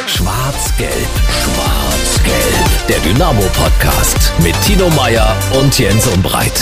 Schwarz-Gelb, Schwarz-Gelb. Der Dynamo-Podcast mit Tino Meyer und Jens Umbreit.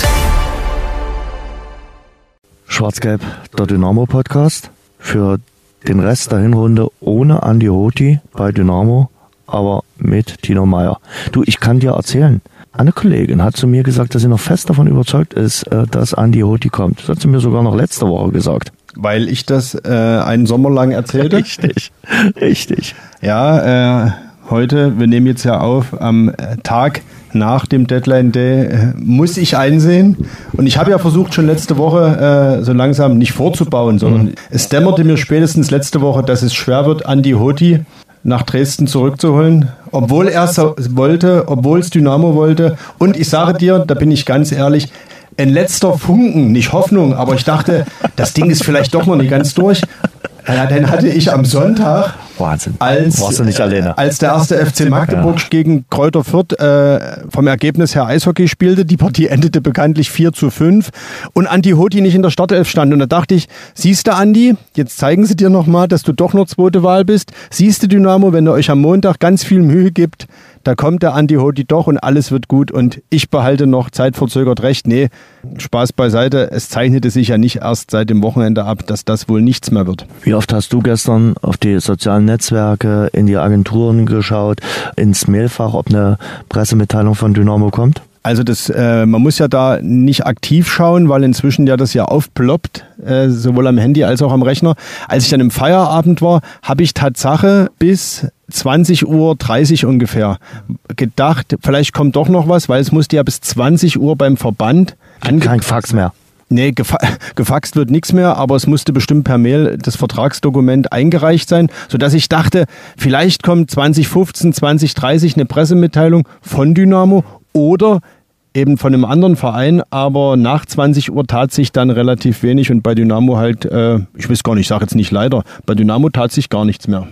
Schwarz-Gelb, der Dynamo-Podcast. Für den Rest der Hinrunde ohne Andi Hoti bei Dynamo, aber mit Tino Meyer. Du, ich kann dir erzählen, eine Kollegin hat zu mir gesagt, dass sie noch fest davon überzeugt ist, dass Andi Hoti kommt. Das hat sie mir sogar noch letzte Woche gesagt. Weil ich das einen Sommer lang erzählte? Richtig. Ja, heute, wir nehmen jetzt ja auf, am Tag nach dem Deadline Day, muss ich einsehen. Und ich habe ja versucht, schon letzte Woche so langsam nicht vorzubauen, sondern es dämmerte mir spätestens letzte Woche, dass es schwer wird, Andi Hoti nach Dresden zurückzuholen, obwohl er es wollte, obwohl es Dynamo wollte. Und ich sage dir, da bin ich ganz ehrlich, ein letzter Funken, nicht Hoffnung, aber ich dachte, das Ding ist vielleicht doch noch nicht ganz durch. Ja, dann hatte ich am Sonntag, Wahnsinn. warst du nicht alleine, als der erste FC Magdeburg gegen Kräuter Fürth vom Ergebnis her Eishockey spielte, die Partie endete bekanntlich 4:5 und Andi Hoti nicht in der Startelf stand. Und da dachte ich, siehst du Andi, jetzt zeigen sie dir nochmal, dass du doch noch zweite Wahl bist. Siehst du Dynamo, wenn ihr euch am Montag ganz viel Mühe gibt, da kommt der Andi Hoti doch und alles wird gut und ich behalte noch zeitverzögert recht. Nee, Spaß beiseite, es zeichnete sich ja nicht erst seit dem Wochenende ab, dass das wohl nichts mehr wird. Wie oft hast du gestern auf die sozialen Netzwerke, in die Agenturen geschaut, ins Mailfach, ob eine Pressemitteilung von Dynamo kommt? Also man muss ja da nicht aktiv schauen, weil inzwischen ja das ja aufploppt, sowohl am Handy als auch am Rechner. Als ich dann im Feierabend war, habe ich Tatsache bis 20:30 Uhr ungefähr gedacht, vielleicht kommt doch noch was, weil es musste ja bis 20 Uhr beim Verband Kein Fax mehr. Nee, gefaxt wird nichts mehr, aber es musste bestimmt per Mail das Vertragsdokument eingereicht sein, sodass ich dachte, vielleicht kommt 2015, 2030 eine Pressemitteilung von Dynamo oder eben von einem anderen Verein, aber nach 20 Uhr tat sich dann relativ wenig und bei Dynamo halt, ich weiß gar nicht, ich sage jetzt nicht leider, bei Dynamo tat sich gar nichts mehr.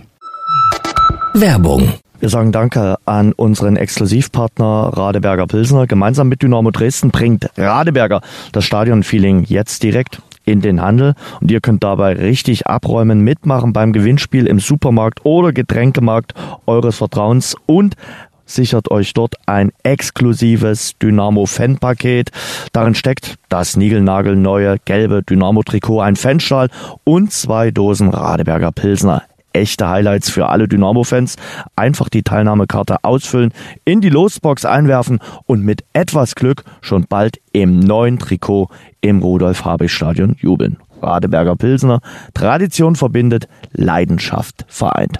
Werbung. Wir sagen Danke an unseren Exklusivpartner Radeberger Pilsner. Gemeinsam mit Dynamo Dresden bringt Radeberger das Stadionfeeling jetzt direkt in den Handel. Und ihr könnt dabei richtig abräumen, mitmachen beim Gewinnspiel im Supermarkt oder Getränkemarkt eures Vertrauens und sichert euch dort ein exklusives Dynamo-Fan-Paket. Darin steckt das niegelnagelneue gelbe Dynamo-Trikot, ein Fanschal und 2 Dosen Radeberger Pilsner. Echte Highlights für alle Dynamo-Fans. Einfach die Teilnahmekarte ausfüllen, in die Losbox einwerfen und mit etwas Glück schon bald im neuen Trikot im Rudolf-Habich-Stadion jubeln. Radeberger Pilsner, Tradition verbindet, Leidenschaft vereint.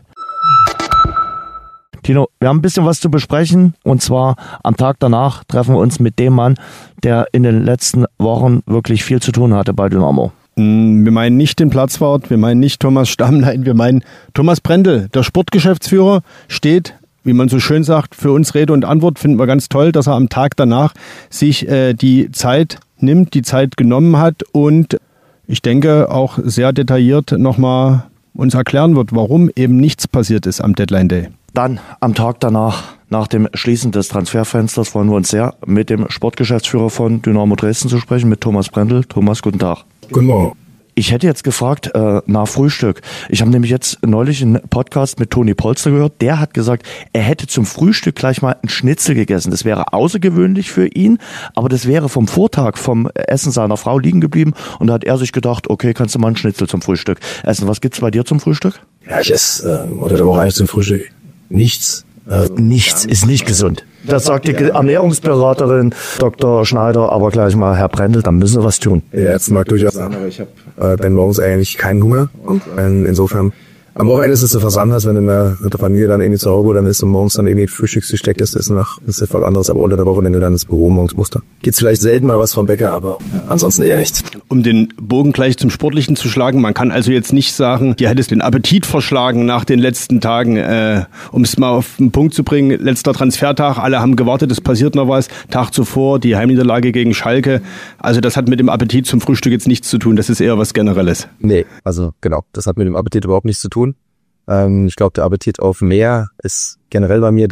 Tino, wir haben ein bisschen was zu besprechen und zwar am Tag danach treffen wir uns mit dem Mann, der in den letzten Wochen wirklich viel zu tun hatte bei Dynamo. Wir meinen nicht den Platzwart, wir meinen nicht Thomas Stammlein, wir meinen Thomas Brendel, der Sportgeschäftsführer, steht, wie man so schön sagt, für uns Rede und Antwort. Finden wir ganz toll, dass er am Tag danach sich die Zeit nimmt, die Zeit genommen hat und ich denke auch sehr detailliert nochmal uns erklären wird, warum eben nichts passiert ist am Deadline Day. Dann am Tag danach, nach dem Schließen des Transferfensters, freuen wir uns sehr, mit dem Sportgeschäftsführer von Dynamo Dresden zu sprechen, mit Thomas Brendel. Thomas, guten Tag. Guten Morgen. Ich hätte jetzt gefragt nach Frühstück. Ich habe nämlich jetzt neulich einen Podcast mit Toni Polster gehört. Der hat gesagt, er hätte zum Frühstück gleich mal einen Schnitzel gegessen. Das wäre außergewöhnlich für ihn, aber das wäre vom Vortag, vom Essen seiner Frau liegen geblieben. Und da hat er sich gedacht, okay, kannst du mal einen Schnitzel zum Frühstück essen. Was gibt's bei dir zum Frühstück? Ja, ich esse unter der Woche eigentlich zum Frühstück nichts. Nichts ist nicht gesund. Das sagt die Ernährungsberaterin Dr. Schneider, aber gleich mal Herr Brendel, dann müssen wir was tun. Ja, das mag durchaus sein, aber ich habe dann morgens eigentlich keinen Hunger. Und insofern, am Wochenende ist es so was anderes, wenn du mit der Familie dann irgendwie zu Hause dann ist und morgens dann irgendwie Frühstücksgesteck ist nach, das ist etwas anderes, aber unter der Woche, wenn du dann ins Büro morgens musst, gibt's vielleicht selten mal was vom Bäcker, aber ansonsten eher nichts. Um den Bogen gleich zum Sportlichen zu schlagen, man kann also jetzt nicht sagen, dir hättest den Appetit verschlagen nach den letzten Tagen, um es mal auf den Punkt zu bringen, letzter Transfertag, alle haben gewartet, es passiert noch was, Tag zuvor die Heimniederlage gegen Schalke, also das hat mit dem Appetit zum Frühstück jetzt nichts zu tun, das ist eher was Generelles. Nee, also genau, das hat mit dem Appetit überhaupt nichts zu tun. Ich glaube, der Appetit auf mehr ist generell bei mir da.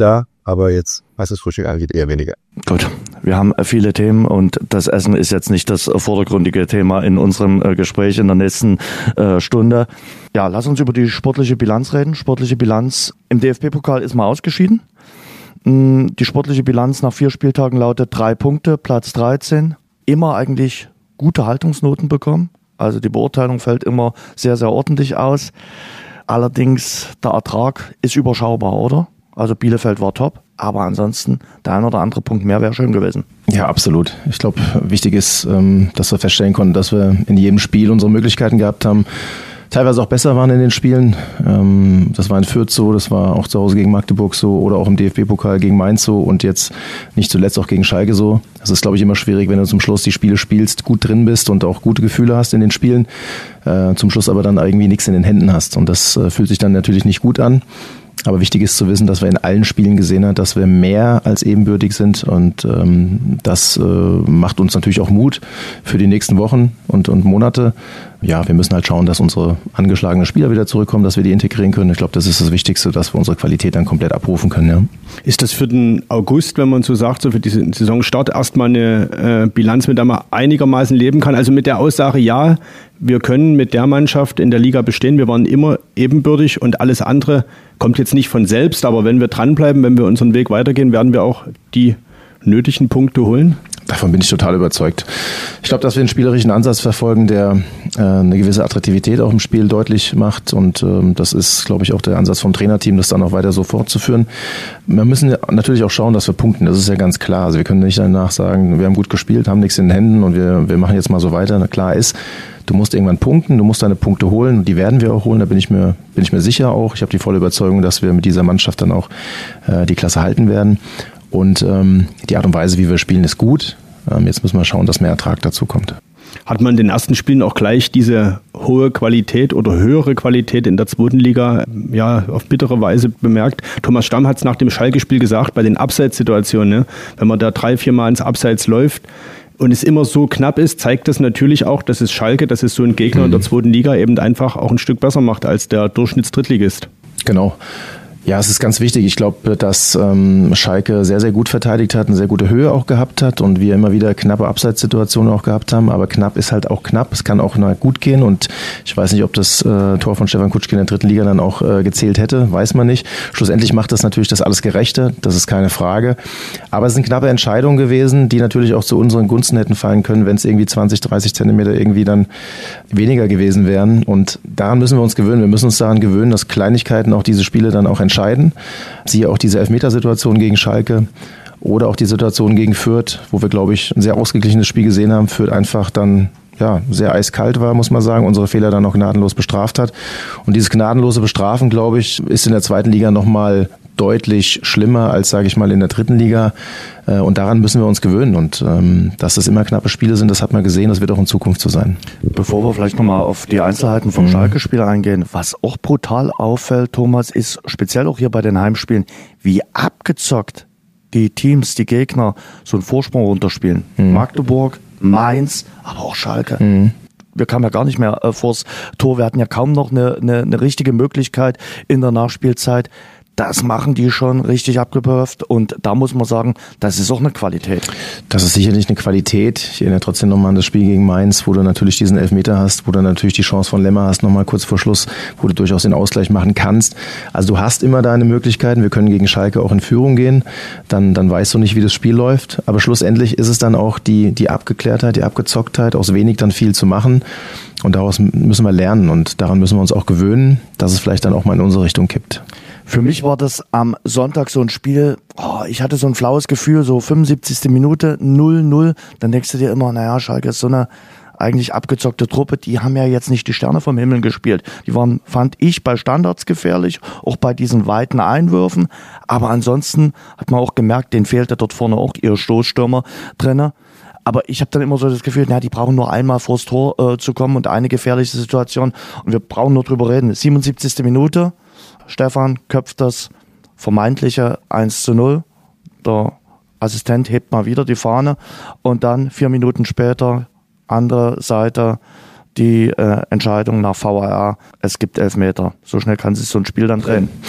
aber jetzt, was das Frühstück angeht, eher weniger. Gut, wir haben viele Themen und das Essen ist jetzt nicht das vordergründige Thema in unserem Gespräch in der nächsten Stunde. Ja, lass uns über die sportliche Bilanz reden. Sportliche Bilanz im DFB-Pokal ist mal ausgeschieden. Die sportliche Bilanz nach 4 Spieltagen lautet 3 Punkte, Platz 13. Immer eigentlich gute Haltungsnoten bekommen. Also die Beurteilung fällt immer sehr, sehr ordentlich aus. Allerdings, der Ertrag ist überschaubar, oder? Also Bielefeld war top, aber ansonsten der ein oder andere Punkt mehr wäre schön gewesen. Ja, absolut. Ich glaube, wichtig ist, dass wir feststellen konnten, dass wir in jedem Spiel unsere Möglichkeiten gehabt haben, teilweise auch besser waren in den Spielen. Das war in Fürth so, das war auch zu Hause gegen Magdeburg so oder auch im DFB-Pokal gegen Mainz so und jetzt nicht zuletzt auch gegen Schalke so. Das ist, glaube ich, immer schwierig, wenn du zum Schluss die Spiele spielst, gut drin bist und auch gute Gefühle hast in den Spielen, zum Schluss aber dann irgendwie nichts in den Händen hast. Und das fühlt sich dann natürlich nicht gut an. Aber wichtig ist zu wissen, dass wir in allen Spielen gesehen haben, dass wir mehr als ebenbürtig sind und das macht uns natürlich auch Mut für die nächsten Wochen und Monate. Ja, wir müssen halt schauen, dass unsere angeschlagenen Spieler wieder zurückkommen, dass wir die integrieren können. Ich glaube, das ist das Wichtigste, dass wir unsere Qualität dann komplett abrufen können. Ja. Ist das für den August, wenn man so sagt, so für diesen Saisonstart erstmal eine Bilanz, mit der man einigermaßen leben kann? Also mit der Aussage, ja, wir können mit der Mannschaft in der Liga bestehen. Wir waren immer ebenbürtig und alles andere kommt jetzt nicht von selbst. Aber wenn wir dranbleiben, wenn wir unseren Weg weitergehen, werden wir auch die nötigen Punkte holen? Davon bin ich total überzeugt. Ich glaube, dass wir einen spielerischen Ansatz verfolgen, der eine gewisse Attraktivität auch im Spiel deutlich macht. Und das ist, glaube ich, auch der Ansatz vom Trainerteam, das dann auch weiter so fortzuführen. Wir müssen natürlich auch schauen, dass wir punkten. Das ist ja ganz klar. Also wir können nicht danach sagen, wir haben gut gespielt, haben nichts in den Händen und wir machen jetzt mal so weiter. Na, klar ist, du musst irgendwann punkten, du musst deine Punkte holen und die werden wir auch holen, da bin ich mir sicher auch. Ich habe die volle Überzeugung, dass wir mit dieser Mannschaft dann auch die Klasse halten werden. Und die Art und Weise, wie wir spielen, ist gut. Jetzt müssen wir schauen, dass mehr Ertrag dazu kommt. Hat man in den ersten Spielen auch gleich diese hohe Qualität oder höhere Qualität in der zweiten Liga ja auf bittere Weise bemerkt? Thomas Stamm hat es nach dem Schalke-Spiel gesagt, bei den Abseitssituationen, ne? Wenn man da 3-4 Mal ins Abseits läuft und es immer so knapp ist, zeigt das natürlich auch, dass es Schalke, dass es so ein Gegner in der zweiten Liga eben einfach auch ein Stück besser macht als der Durchschnittsdrittligist. Genau. Ja, es ist ganz wichtig. Ich glaube, dass Schalke sehr, sehr gut verteidigt hat, eine sehr gute Höhe auch gehabt hat und wir immer wieder knappe Abseitssituationen auch gehabt haben. Aber knapp ist halt auch knapp. Es kann auch gut gehen und ich weiß nicht, ob das Tor von Stefan Kutschke in der dritten Liga dann auch gezählt hätte. Weiß man nicht. Schlussendlich macht das natürlich das alles gerechter. Das ist keine Frage. Aber es sind knappe Entscheidungen gewesen, die natürlich auch zu unseren Gunsten hätten fallen können, wenn es irgendwie 20, 30 Zentimeter irgendwie dann weniger gewesen wären. Und daran müssen wir uns gewöhnen. Wir müssen uns daran gewöhnen, dass Kleinigkeiten auch diese Spiele dann auch entscheiden. Siehe auch diese Elfmetersituation gegen Schalke oder auch die Situation gegen Fürth, wo wir, glaube ich, ein sehr ausgeglichenes Spiel gesehen haben. Fürth einfach dann sehr eiskalt war, muss man sagen, unsere Fehler dann auch gnadenlos bestraft hat. Und dieses gnadenlose Bestrafen, glaube ich, ist in der zweiten Liga nochmal deutlich schlimmer als, sage ich mal, in der dritten Liga. Und daran müssen wir uns gewöhnen. Und dass das immer knappe Spiele sind, das hat man gesehen, das wird auch in Zukunft so sein. Bevor wir vielleicht nochmal auf die Einzelheiten vom Schalke-Spiel eingehen, was auch brutal auffällt, Thomas, ist speziell auch hier bei den Heimspielen, wie abgezockt die Teams, die Gegner so einen Vorsprung runterspielen. Magdeburg, Mainz, aber auch Schalke. Wir kamen ja gar nicht mehr vors Tor. Wir hatten ja kaum noch eine richtige Möglichkeit in der Nachspielzeit. Das machen die schon richtig abgepufft und da muss man sagen, das ist auch eine Qualität. Das ist sicherlich eine Qualität. Ich erinnere trotzdem nochmal an das Spiel gegen Mainz, wo du natürlich diesen Elfmeter hast, wo du natürlich die Chance von Lemmer hast, nochmal kurz vor Schluss, wo du durchaus den Ausgleich machen kannst. Also du hast immer deine Möglichkeiten. Wir können gegen Schalke auch in Führung gehen. Dann weißt du nicht, wie das Spiel läuft. Aber schlussendlich ist es dann auch die Abgeklärtheit, die Abgezocktheit, aus wenig dann viel zu machen. Und daraus müssen wir lernen und daran müssen wir uns auch gewöhnen, dass es vielleicht dann auch mal in unsere Richtung kippt. Für mich war das am Sonntag so ein Spiel, ich hatte so ein flaues Gefühl, so 75. Minute, 0-0. Dann denkst du dir immer, Schalke ist so eine eigentlich abgezockte Truppe, die haben ja jetzt nicht die Sterne vom Himmel gespielt. Die waren, fand ich, bei Standards gefährlich, auch bei diesen weiten Einwürfen. Aber ansonsten hat man auch gemerkt, denen fehlte dort vorne auch ihr Stoßstürmer drinne. Aber ich habe dann immer so das Gefühl, die brauchen nur einmal vors Tor zu kommen und eine gefährliche Situation. Und wir brauchen nur drüber reden. 77. Minute. Stefan köpft das vermeintliche 1-0. Der Assistent hebt mal wieder die Fahne und dann 4 Minuten später, andere Seite, die Entscheidung nach VAR. Es gibt Elfmeter. So schnell kann sich so ein Spiel dann drehen.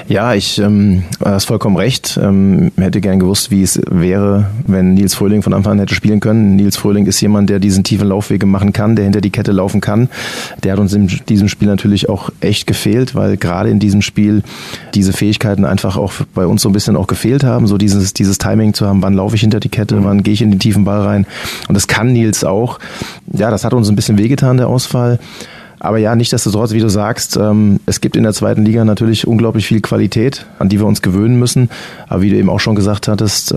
Ja, ich hast vollkommen recht. Hätte gern gewusst, wie es wäre, wenn Nils Fröhling von Anfang an hätte spielen können. Nils Fröhling ist jemand, der diesen tiefen Laufwege machen kann, der hinter die Kette laufen kann. Der hat uns in diesem Spiel natürlich auch echt gefehlt, weil gerade in diesem Spiel diese Fähigkeiten einfach auch bei uns so ein bisschen auch gefehlt haben. So dieses Timing zu haben, wann laufe ich hinter die Kette, wann gehe ich in den tiefen Ball rein. Und das kann Nils auch. Ja, das hat uns ein bisschen wehgetan, der Ausfall. Aber ja, nichtsdestotrotz, wie du sagst, es gibt in der zweiten Liga natürlich unglaublich viel Qualität, an die wir uns gewöhnen müssen. Aber wie du eben auch schon gesagt hattest,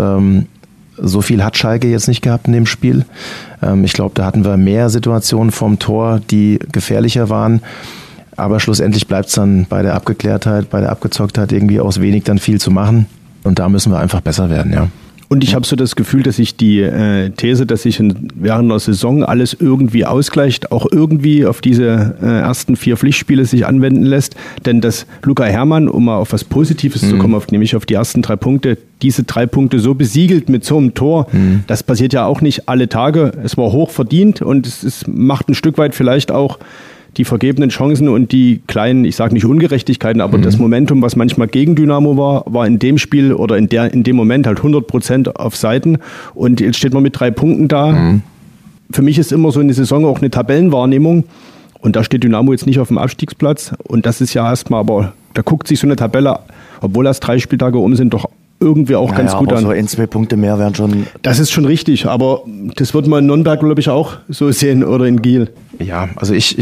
so viel hat Schalke jetzt nicht gehabt in dem Spiel. Ich glaube, da hatten wir mehr Situationen vom Tor, die gefährlicher waren. Aber schlussendlich bleibt es dann bei der Abgeklärtheit, bei der Abgezocktheit irgendwie aus wenig dann viel zu machen. Und da müssen wir einfach besser werden, ja. Und ich habe so das Gefühl, dass sich die These, dass sich während der Saison alles irgendwie ausgleicht, auch irgendwie auf diese ersten 4 Pflichtspiele sich anwenden lässt. Denn dass Luca Herrmann, um mal auf was Positives zu kommen, nämlich auf die ersten 3 Punkte, diese 3 Punkte so besiegelt mit so einem Tor, das passiert ja auch nicht alle Tage. Es war hoch verdient und es macht ein Stück weit vielleicht auch die vergebenen Chancen und die kleinen, ich sage nicht Ungerechtigkeiten, aber das Momentum, was manchmal gegen Dynamo war in dem Spiel oder in dem Moment halt 100% auf Seiten. Und jetzt steht man mit 3 Punkten da. Für mich ist immer so eine Saison auch eine Tabellenwahrnehmung. Und da steht Dynamo jetzt nicht auf dem Abstiegsplatz. Und das ist ja erstmal, aber da guckt sich so eine Tabelle, obwohl erst 3 Spieltage um sind, doch irgendwie auch ganz gut an. So 1-2 Punkte mehr wären schon... Das ist schon richtig, aber das wird man in Nürnberg, glaube ich, auch so sehen oder in Giel. Ja, also ich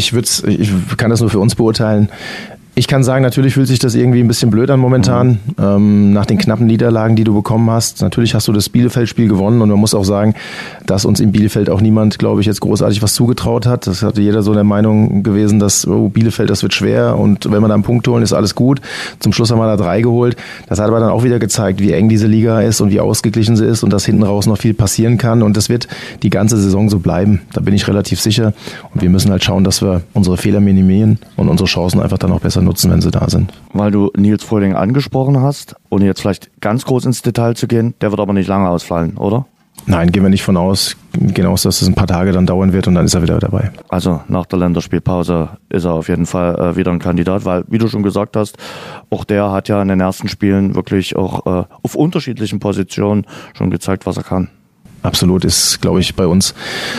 kann das nur für uns beurteilen. Ich kann sagen, natürlich fühlt sich das irgendwie ein bisschen blöd an momentan, nach den knappen Niederlagen, die du bekommen hast. Natürlich hast du das Bielefeld-Spiel gewonnen und man muss auch sagen, dass uns in Bielefeld auch niemand, glaube ich, jetzt großartig was zugetraut hat. Das hatte jeder so der Meinung gewesen, dass Bielefeld, das wird schwer und wenn wir da einen Punkt holen, ist alles gut. Zum Schluss haben wir da 3 geholt. Das hat aber dann auch wieder gezeigt, wie eng diese Liga ist und wie ausgeglichen sie ist und dass hinten raus noch viel passieren kann und das wird die ganze Saison so bleiben. Da bin ich relativ sicher und wir müssen halt schauen, dass wir unsere Fehler minimieren und unsere Chancen einfach dann auch besser nutzen, wenn sie da sind. Weil du Nils Fröhling angesprochen hast, ohne jetzt vielleicht ganz groß ins Detail zu gehen, der wird aber nicht lange ausfallen, oder? Nein, gehen wir nicht von aus. Gehen aus, dass es ein paar Tage dann dauern wird und dann ist er wieder dabei. Also nach der Länderspielpause ist er auf jeden Fall wieder ein Kandidat, weil, wie du schon gesagt hast, auch der hat ja in den ersten Spielen wirklich auch auf unterschiedlichen Positionen schon gezeigt, was er kann. Absolut, ist, glaube ich, bei uns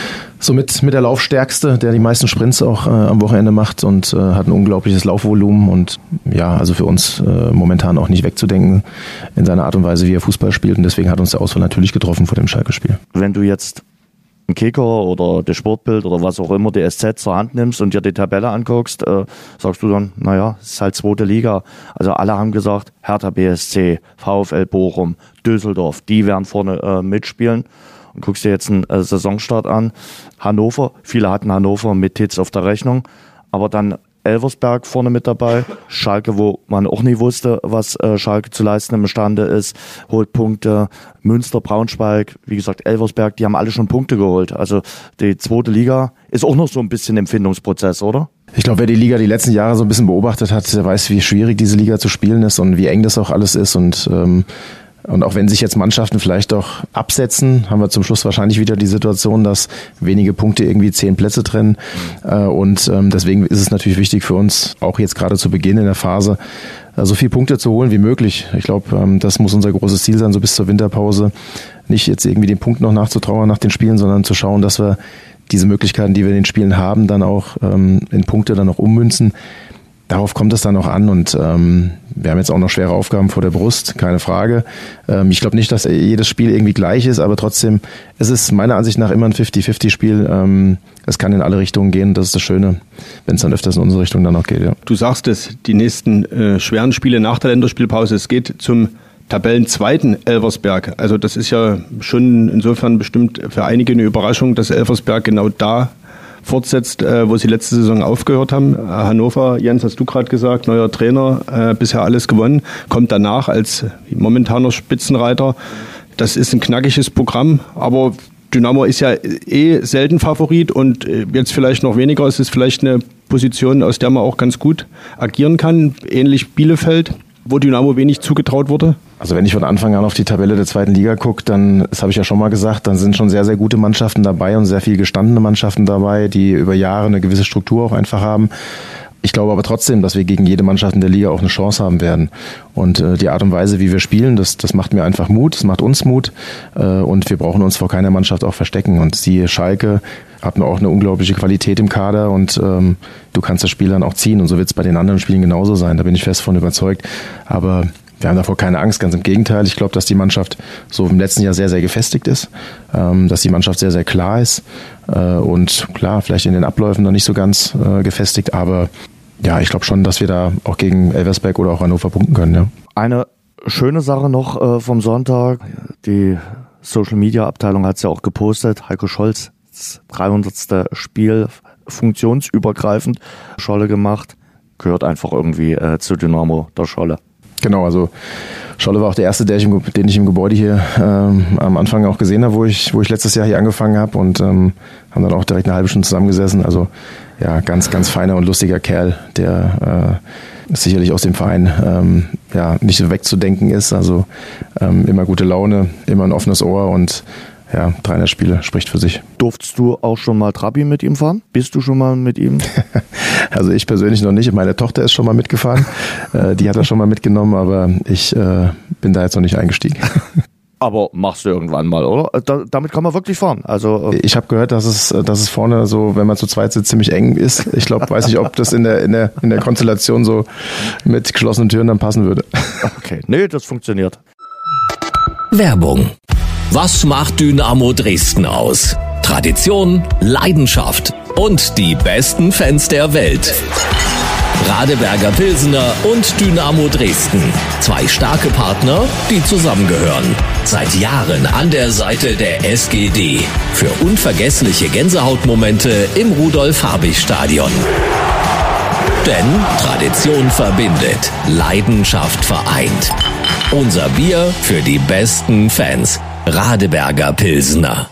somit mit der Laufstärkste, der die meisten Sprints auch am Wochenende macht und hat ein unglaubliches Laufvolumen und ja, also für uns momentan auch nicht wegzudenken in seiner Art und Weise, wie er Fußball spielt und deswegen hat uns der Ausfall natürlich getroffen vor dem Schalke-Spiel. Wenn du jetzt einen Kicker oder das Sportbild oder was auch immer, die SZ zur Hand nimmst und dir die Tabelle anguckst, sagst du dann, naja, es ist halt 2. Liga. Also alle haben gesagt, Hertha BSC, VfL Bochum, Düsseldorf, die werden vorne mitspielen. Und guckst dir jetzt einen Saisonstart an. Hannover, viele hatten Hannover mit Hitz auf der Rechnung, aber dann Elversberg vorne mit dabei, Schalke, wo man auch nie wusste, was Schalke zu leisten imstande ist, holt Punkte, Münster, Braunschweig, wie gesagt Elversberg, die haben alle schon Punkte geholt. Also die 2. Liga ist auch noch so ein bisschen Empfindungsprozess, oder? Ich glaube, wer die Liga die letzten Jahre so ein bisschen beobachtet hat, der weiß, wie schwierig diese Liga zu spielen ist und wie eng das auch alles ist und auch wenn sich jetzt Mannschaften vielleicht auch absetzen, haben wir zum Schluss wahrscheinlich wieder die Situation, dass wenige Punkte irgendwie 10 Plätze trennen. Und deswegen ist es natürlich wichtig für uns, auch jetzt gerade zu Beginn in der Phase, so viele Punkte zu holen wie möglich. Ich glaube, das muss unser großes Ziel sein, so bis zur Winterpause. Nicht jetzt irgendwie den Punkt noch nachzutrauern nach den Spielen, sondern zu schauen, dass wir diese Möglichkeiten, die wir in den Spielen haben, dann auch in Punkte dann auch ummünzen. Darauf kommt es dann auch an und wir haben jetzt auch noch schwere Aufgaben vor der Brust, keine Frage. Ich glaube nicht, dass jedes Spiel irgendwie gleich ist, aber trotzdem, es ist meiner Ansicht nach immer ein 50-50-Spiel. Es kann in alle Richtungen gehen, das ist das Schöne, wenn es dann öfters in unsere Richtung dann auch geht. Ja. Du sagst es, die nächsten schweren Spiele nach der Länderspielpause, es geht zum Tabellenzweiten Elversberg. Also das ist ja schon insofern bestimmt für einige eine Überraschung, dass Elversberg genau da fortsetzt, wo sie letzte Saison aufgehört haben. Hannover, Jens, hast du gerade gesagt, neuer Trainer, bisher alles gewonnen, kommt danach als momentaner Spitzenreiter. Das ist ein knackiges Programm, aber Dynamo ist ja selten Favorit und jetzt vielleicht noch weniger. Es ist vielleicht eine Position, aus der man auch ganz gut agieren kann, ähnlich Bielefeld, wo Dynamo wenig zugetraut wurde. Also wenn ich von Anfang an auf die Tabelle der 2. Liga gucke, dann, das habe ich ja schon mal gesagt, dann sind schon sehr, sehr gute Mannschaften dabei und sehr viel gestandene Mannschaften dabei, die über Jahre eine gewisse Struktur auch einfach haben. Ich glaube aber trotzdem, dass wir gegen jede Mannschaft in der Liga auch eine Chance haben werden. Und die Art und Weise, wie wir spielen, das macht mir einfach Mut, das macht uns Mut. Und wir brauchen uns vor keiner Mannschaft auch verstecken. Und siehe Schalke hat auch eine unglaubliche Qualität im Kader und du kannst das Spiel dann auch ziehen. Und so wird es bei den anderen Spielen genauso sein. Da bin ich fest von überzeugt. Aber wir haben davor keine Angst, ganz im Gegenteil. Ich glaube, dass die Mannschaft so im letzten Jahr sehr, sehr gefestigt ist, dass die Mannschaft sehr, sehr klar ist und klar, vielleicht in den Abläufen noch nicht so ganz gefestigt, aber ja, ich glaube schon, dass wir da auch gegen Elversberg oder auch Hannover punkten können. Ja. Eine schöne Sache noch vom Sonntag, die Social-Media-Abteilung hat es ja auch gepostet, Heiko Scholz, das 300. Spiel, funktionsübergreifend, Scholle gemacht, gehört einfach irgendwie zu Dynamo, der Scholle. Genau, also Scholle war auch der erste, den ich im Gebäude hier am Anfang auch gesehen habe, wo ich letztes Jahr hier angefangen habe und haben dann auch direkt eine halbe Stunde zusammengesessen. Also ja, ganz, ganz feiner und lustiger Kerl, der sicherlich aus dem Verein nicht so wegzudenken ist. Also immer gute Laune, immer ein offenes Ohr und ja, 300 Spiele spricht für sich. Durftest du auch schon mal Trabi mit ihm fahren? Bist du schon mal mit ihm? Also ich persönlich noch nicht. Meine Tochter ist schon mal mitgefahren. Die hat er schon mal mitgenommen, aber ich bin da jetzt noch nicht eingestiegen. Aber machst du irgendwann mal, oder? Damit kann man wirklich fahren. Also ich habe gehört, dass es vorne so, wenn man zu zweit sitzt, ziemlich eng ist. Ich glaube, weiß nicht, ob das in der Konstellation so mit geschlossenen Türen dann passen würde. Okay, nee, das funktioniert. Werbung. Was macht Dynamo Dresden aus? Tradition, Leidenschaft und die besten Fans der Welt. Radeberger Pilsener und Dynamo Dresden. 2 starke Partner, die zusammengehören. Seit Jahren an der Seite der SGD. Für unvergessliche Gänsehautmomente im Rudolf-Habich-Stadion. Denn Tradition verbindet, Leidenschaft vereint. Unser Bier für die besten Fans. Radeberger Pilsener.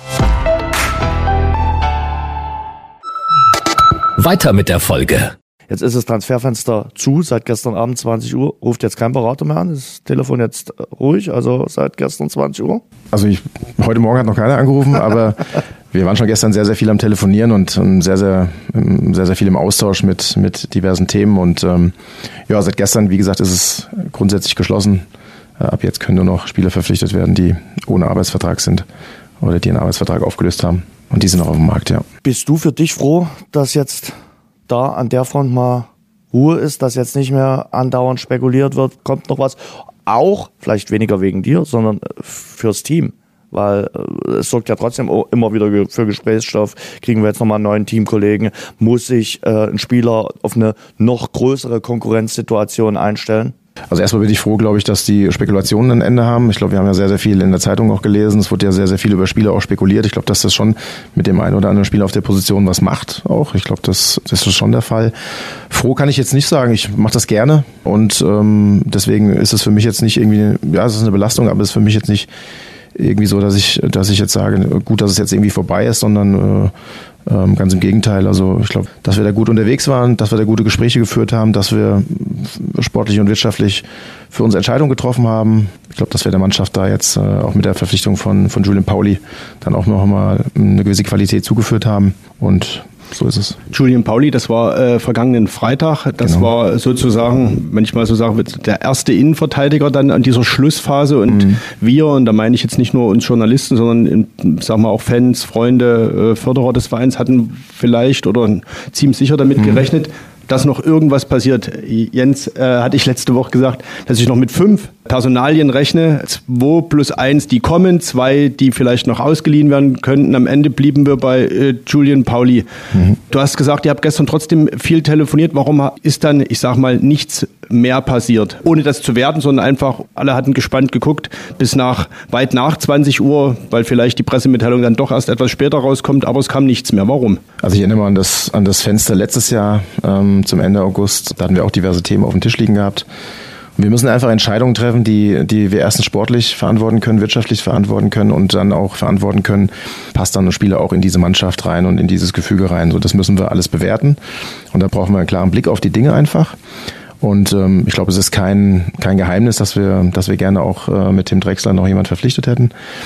Weiter mit der Folge. Jetzt ist das Transferfenster zu, seit gestern Abend 20 Uhr. Ruft jetzt kein Berater mehr an, ist das Telefon jetzt ruhig, also seit gestern 20 Uhr? Also heute Morgen hat noch keiner angerufen, aber wir waren schon gestern sehr, sehr viel am Telefonieren und sehr, sehr viel im Austausch mit diversen Themen. Und seit gestern, wie gesagt, ist es grundsätzlich geschlossen. Ab jetzt können nur noch Spieler verpflichtet werden, die ohne Arbeitsvertrag sind oder die einen Arbeitsvertrag aufgelöst haben. Und die sind auch auf dem Markt, ja. Bist du für dich froh, dass jetzt da an der Front mal Ruhe ist, dass jetzt nicht mehr andauernd spekuliert wird, kommt noch was? Auch, vielleicht weniger wegen dir, sondern fürs Team. Weil es sorgt ja trotzdem immer wieder für Gesprächsstoff. Kriegen wir jetzt nochmal einen neuen Teamkollegen? Muss sich ein Spieler auf eine noch größere Konkurrenzsituation einstellen? Also erstmal bin ich froh, glaube ich, dass die Spekulationen ein Ende haben. Ich glaube, wir haben ja sehr, sehr viel in der Zeitung auch gelesen. Es wurde ja sehr, sehr viel über Spieler auch spekuliert. Ich glaube, dass das schon mit dem einen oder anderen Spieler auf der Position was macht auch. Ich glaube, das ist schon der Fall. Froh kann ich jetzt nicht sagen. Ich mache das gerne und deswegen ist es für mich jetzt nicht irgendwie, ja, es ist eine Belastung, aber es ist für mich jetzt nicht irgendwie so, dass ich jetzt sage, gut, dass es jetzt irgendwie vorbei ist, sondern ganz im Gegenteil. Also ich glaube, dass wir da gut unterwegs waren, dass wir da gute Gespräche geführt haben, dass wir sportlich und wirtschaftlich für uns Entscheidungen getroffen haben. Ich glaube, dass wir der Mannschaft da jetzt auch mit der Verpflichtung von Julian Pauli dann auch noch mal eine gewisse Qualität zugeführt haben und so ist es. Julian Pauli, das war vergangenen Freitag. Das war sozusagen, wenn ich mal so sagen will, der erste Innenverteidiger dann an dieser Schlussphase. Und wir, und da meine ich jetzt nicht nur uns Journalisten, sondern sagen wir auch Fans, Freunde, Förderer des Vereins, hatten vielleicht oder ziemlich sicher damit gerechnet, dass noch irgendwas passiert. Jens, hatte ich letzte Woche gesagt, dass ich noch mit 5 Personalien rechne. 2 plus 1, die kommen, 2, die vielleicht noch ausgeliehen werden könnten. Am Ende blieben wir bei Julian Pauli. Du hast gesagt, ihr habt gestern trotzdem viel telefoniert. Warum ist dann, ich sag mal, nichts mehr passiert? Ohne das zu werten, sondern einfach, alle hatten gespannt geguckt, bis weit nach 20 Uhr, weil vielleicht die Pressemitteilung dann doch erst etwas später rauskommt, aber es kam nichts mehr. Warum? Also ich erinnere mal an das Fenster letztes Jahr zum Ende August. Da hatten wir auch diverse Themen auf dem Tisch liegen gehabt. Und wir müssen einfach Entscheidungen treffen, die wir erstens sportlich verantworten können, wirtschaftlich verantworten können und dann auch verantworten können, passt dann ein Spieler auch in diese Mannschaft rein und in dieses Gefüge rein. So, das müssen wir alles bewerten. Und da brauchen wir einen klaren Blick auf die Dinge einfach. Und ich glaube, es ist kein Geheimnis, dass wir gerne auch mit Tim Drechsler noch jemand verpflichtet hätten.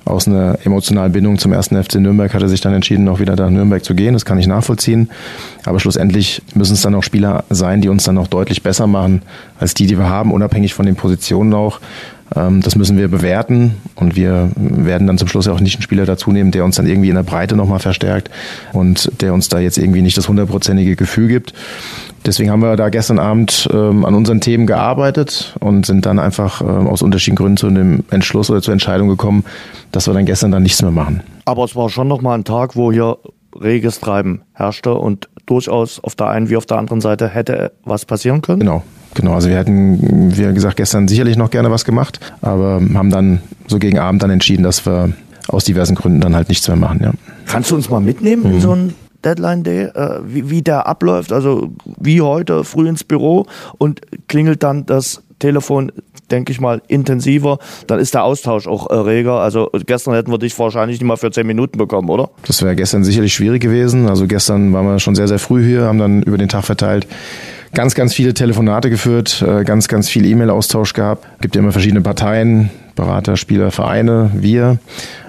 aus einer emotionalen Bindung zum 1. FC Nürnberg hat er sich dann entschieden, auch wieder nach Nürnberg zu gehen. Das kann ich nachvollziehen. Aber schlussendlich müssen es dann auch Spieler sein, die uns dann auch deutlich besser machen, als die wir haben, unabhängig von den Positionen auch. Das müssen wir bewerten und wir werden dann zum Schluss ja auch nicht einen Spieler dazu nehmen, der uns dann irgendwie in der Breite nochmal verstärkt und der uns da jetzt irgendwie nicht das 100%ige Gefühl gibt. Deswegen haben wir da gestern Abend an unseren Themen gearbeitet und sind dann einfach aus unterschiedlichen Gründen zu dem Entschluss oder zur Entscheidung gekommen, dass wir dann gestern dann nichts mehr machen. Aber es war schon nochmal ein Tag, wo hier reges Treiben herrschte und durchaus auf der einen wie auf der anderen Seite hätte was passieren können? Genau, also wir hätten, wie gesagt, gestern sicherlich noch gerne was gemacht, aber haben dann so gegen Abend dann entschieden, dass wir aus diversen Gründen dann halt nichts mehr machen. Ja. Kannst du uns mal mitnehmen in so einen Deadline Day, wie der abläuft? Also wie heute, früh ins Büro und klingelt dann das Telefon, denke ich mal, intensiver, dann ist der Austausch auch reger. Also gestern hätten wir dich wahrscheinlich nicht mal für 10 Minuten bekommen, oder? Das wäre gestern sicherlich schwierig gewesen. Also gestern waren wir schon sehr, sehr früh hier, haben dann über den Tag verteilt ganz, ganz viele Telefonate geführt, ganz, ganz viel E-Mail-Austausch gehabt. Gibt ja immer verschiedene Parteien, Berater, Spieler, Vereine, wir.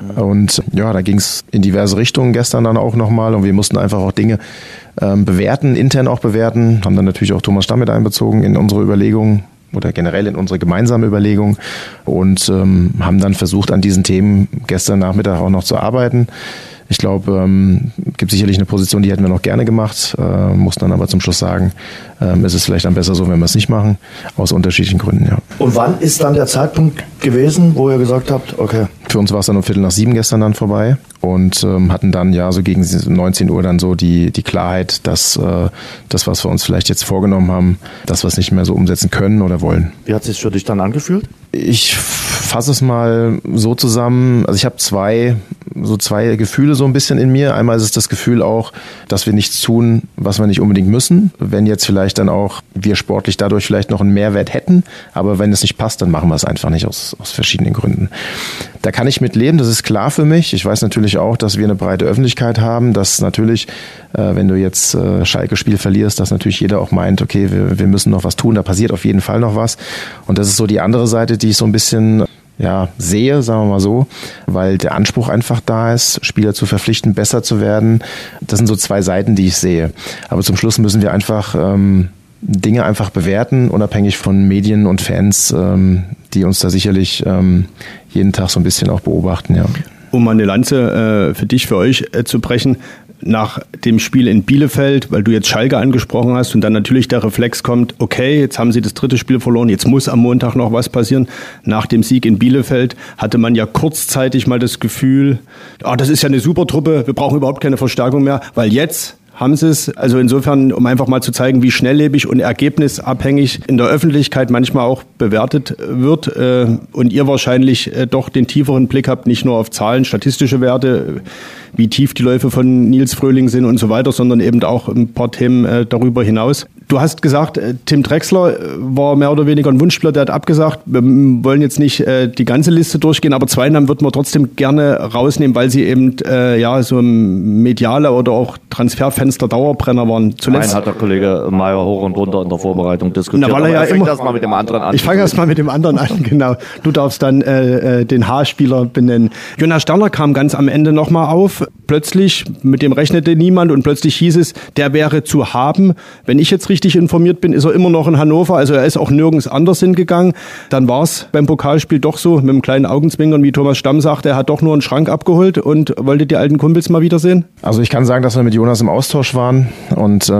Und ja, da ging es in diverse Richtungen gestern dann auch nochmal und wir mussten einfach auch Dinge bewerten, intern auch bewerten, haben dann natürlich auch Thomas Stamm mit einbezogen in unsere Überlegungen oder generell in unsere gemeinsame Überlegung und haben dann versucht, an diesen Themen gestern Nachmittag auch noch zu arbeiten. Ich glaube, gibt sicherlich eine Position, die hätten wir noch gerne gemacht, mussten dann aber zum Schluss sagen, es ist vielleicht dann besser so, wenn wir es nicht machen, aus unterschiedlichen Gründen, ja. Und wann ist dann der Zeitpunkt gewesen, wo ihr gesagt habt, okay? Für uns war es dann um 6:15 gestern dann vorbei und hatten dann ja so gegen 19 Uhr dann so die Klarheit, dass das, was wir uns vielleicht jetzt vorgenommen haben, dass wir es nicht mehr so umsetzen können oder wollen. Wie hat es sich für dich dann angefühlt? Ich fasse es mal so zusammen, also ich habe zwei Gefühle so ein bisschen in mir. Einmal ist es das Gefühl auch, dass wir nichts tun, was wir nicht unbedingt müssen. Wenn jetzt vielleicht dann auch wir sportlich dadurch vielleicht noch einen Mehrwert hätten, aber wenn es nicht passt, dann machen wir es einfach nicht aus verschiedenen Gründen. Da kann ich mit leben, das ist klar für mich. Ich weiß natürlich auch, dass wir eine breite Öffentlichkeit haben, dass natürlich, wenn du jetzt Schalke-Spiel verlierst, dass natürlich jeder auch meint, okay, wir müssen noch was tun, da passiert auf jeden Fall noch was. Und das ist so die andere Seite, die ich so ein bisschen sehe, sagen wir mal so, weil der Anspruch einfach da ist, Spieler zu verpflichten, besser zu werden. Das sind so zwei Seiten, die ich sehe. Aber zum Schluss müssen wir einfach Dinge einfach bewerten, unabhängig von Medien und Fans, die uns da sicherlich jeden Tag so ein bisschen auch beobachten. Ja. Um mal eine Lanze für dich, für euch zu brechen, nach dem Spiel in Bielefeld, weil du jetzt Schalke angesprochen hast und dann natürlich der Reflex kommt, okay, jetzt haben sie das 3. Spiel verloren, jetzt muss am Montag noch was passieren. Nach dem Sieg in Bielefeld hatte man ja kurzzeitig mal das Gefühl, das ist ja eine super Truppe, wir brauchen überhaupt keine Verstärkung mehr, weil jetzt haben sie es. Also insofern, um einfach mal zu zeigen, wie schnelllebig und ergebnisabhängig in der Öffentlichkeit manchmal auch bewertet wird und ihr wahrscheinlich doch den tieferen Blick habt, nicht nur auf Zahlen, statistische Werte, wie tief die Läufe von Nils Fröhling sind und so weiter, sondern eben auch ein paar Themen darüber hinaus. Du hast gesagt, Tim Drechsler war mehr oder weniger ein Wunschspieler, der hat abgesagt. Wir wollen jetzt nicht die ganze Liste durchgehen, aber zwei Namen würden wir trotzdem gerne rausnehmen, weil sie eben so mediale oder auch Transferfenster-Dauerbrenner waren. Zuletzt hat der Kollege Meier hoch und runter in der Vorbereitung diskutiert. Na, ich fange erst mal mit dem anderen an. Ich fange erst mal mit dem anderen an, genau. Du darfst dann den H-Spieler benennen. Jonas Sterner kam ganz am Ende nochmal auf. Plötzlich, mit dem rechnete niemand und plötzlich hieß es, der wäre zu haben. Wenn ich jetzt richtig informiert bin, ist er immer noch in Hannover, also er ist auch nirgends anders hingegangen. Dann war es beim Pokalspiel doch so, mit einem kleinen Augenzwinkern, wie Thomas Stamm sagte, er hat doch nur einen Schrank abgeholt und wollte die alten Kumpels mal wiedersehen? Also ich kann sagen, dass wir mit Jonas im Austausch waren und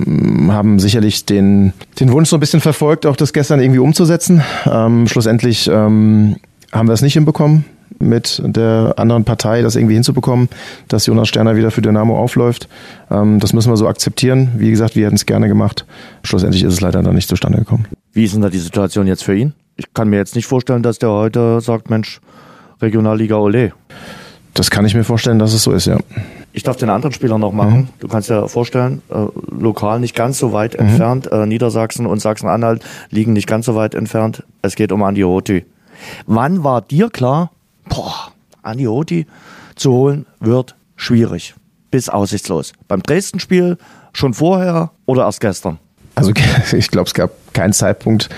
haben sicherlich den Wunsch so ein bisschen verfolgt, auch das gestern irgendwie umzusetzen. Schlussendlich haben wir es nicht hinbekommen, mit der anderen Partei das irgendwie hinzubekommen, dass Jonas Sterner wieder für Dynamo aufläuft. Das müssen wir so akzeptieren. Wie gesagt, wir hätten es gerne gemacht. Schlussendlich ist es leider dann nicht zustande gekommen. Wie ist denn da die Situation jetzt für ihn? Ich kann mir jetzt nicht vorstellen, dass der heute sagt, Mensch, Regionalliga Ole. Das kann ich mir vorstellen, dass es so ist, ja. Ich darf den anderen Spieler noch machen. Du kannst dir vorstellen, lokal nicht ganz so weit entfernt. Niedersachsen und Sachsen-Anhalt liegen nicht ganz so weit entfernt. Es geht um Andi Hoti. Wann war dir klar, Andi Hoti zu holen wird schwierig, bis aussichtslos? Beim Dresden-Spiel, schon vorher oder erst gestern? Also ich glaube, es gab kein Zeitpunkt,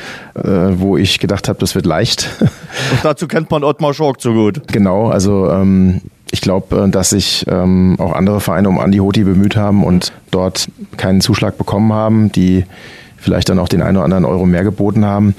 wo ich gedacht habe, das wird leicht. Und dazu kennt man Ottmar Schork so gut. Genau, also ich glaube, dass sich auch andere Vereine um Andi Hoti bemüht haben und dort keinen Zuschlag bekommen haben, die vielleicht dann auch den einen oder anderen Euro mehr geboten haben.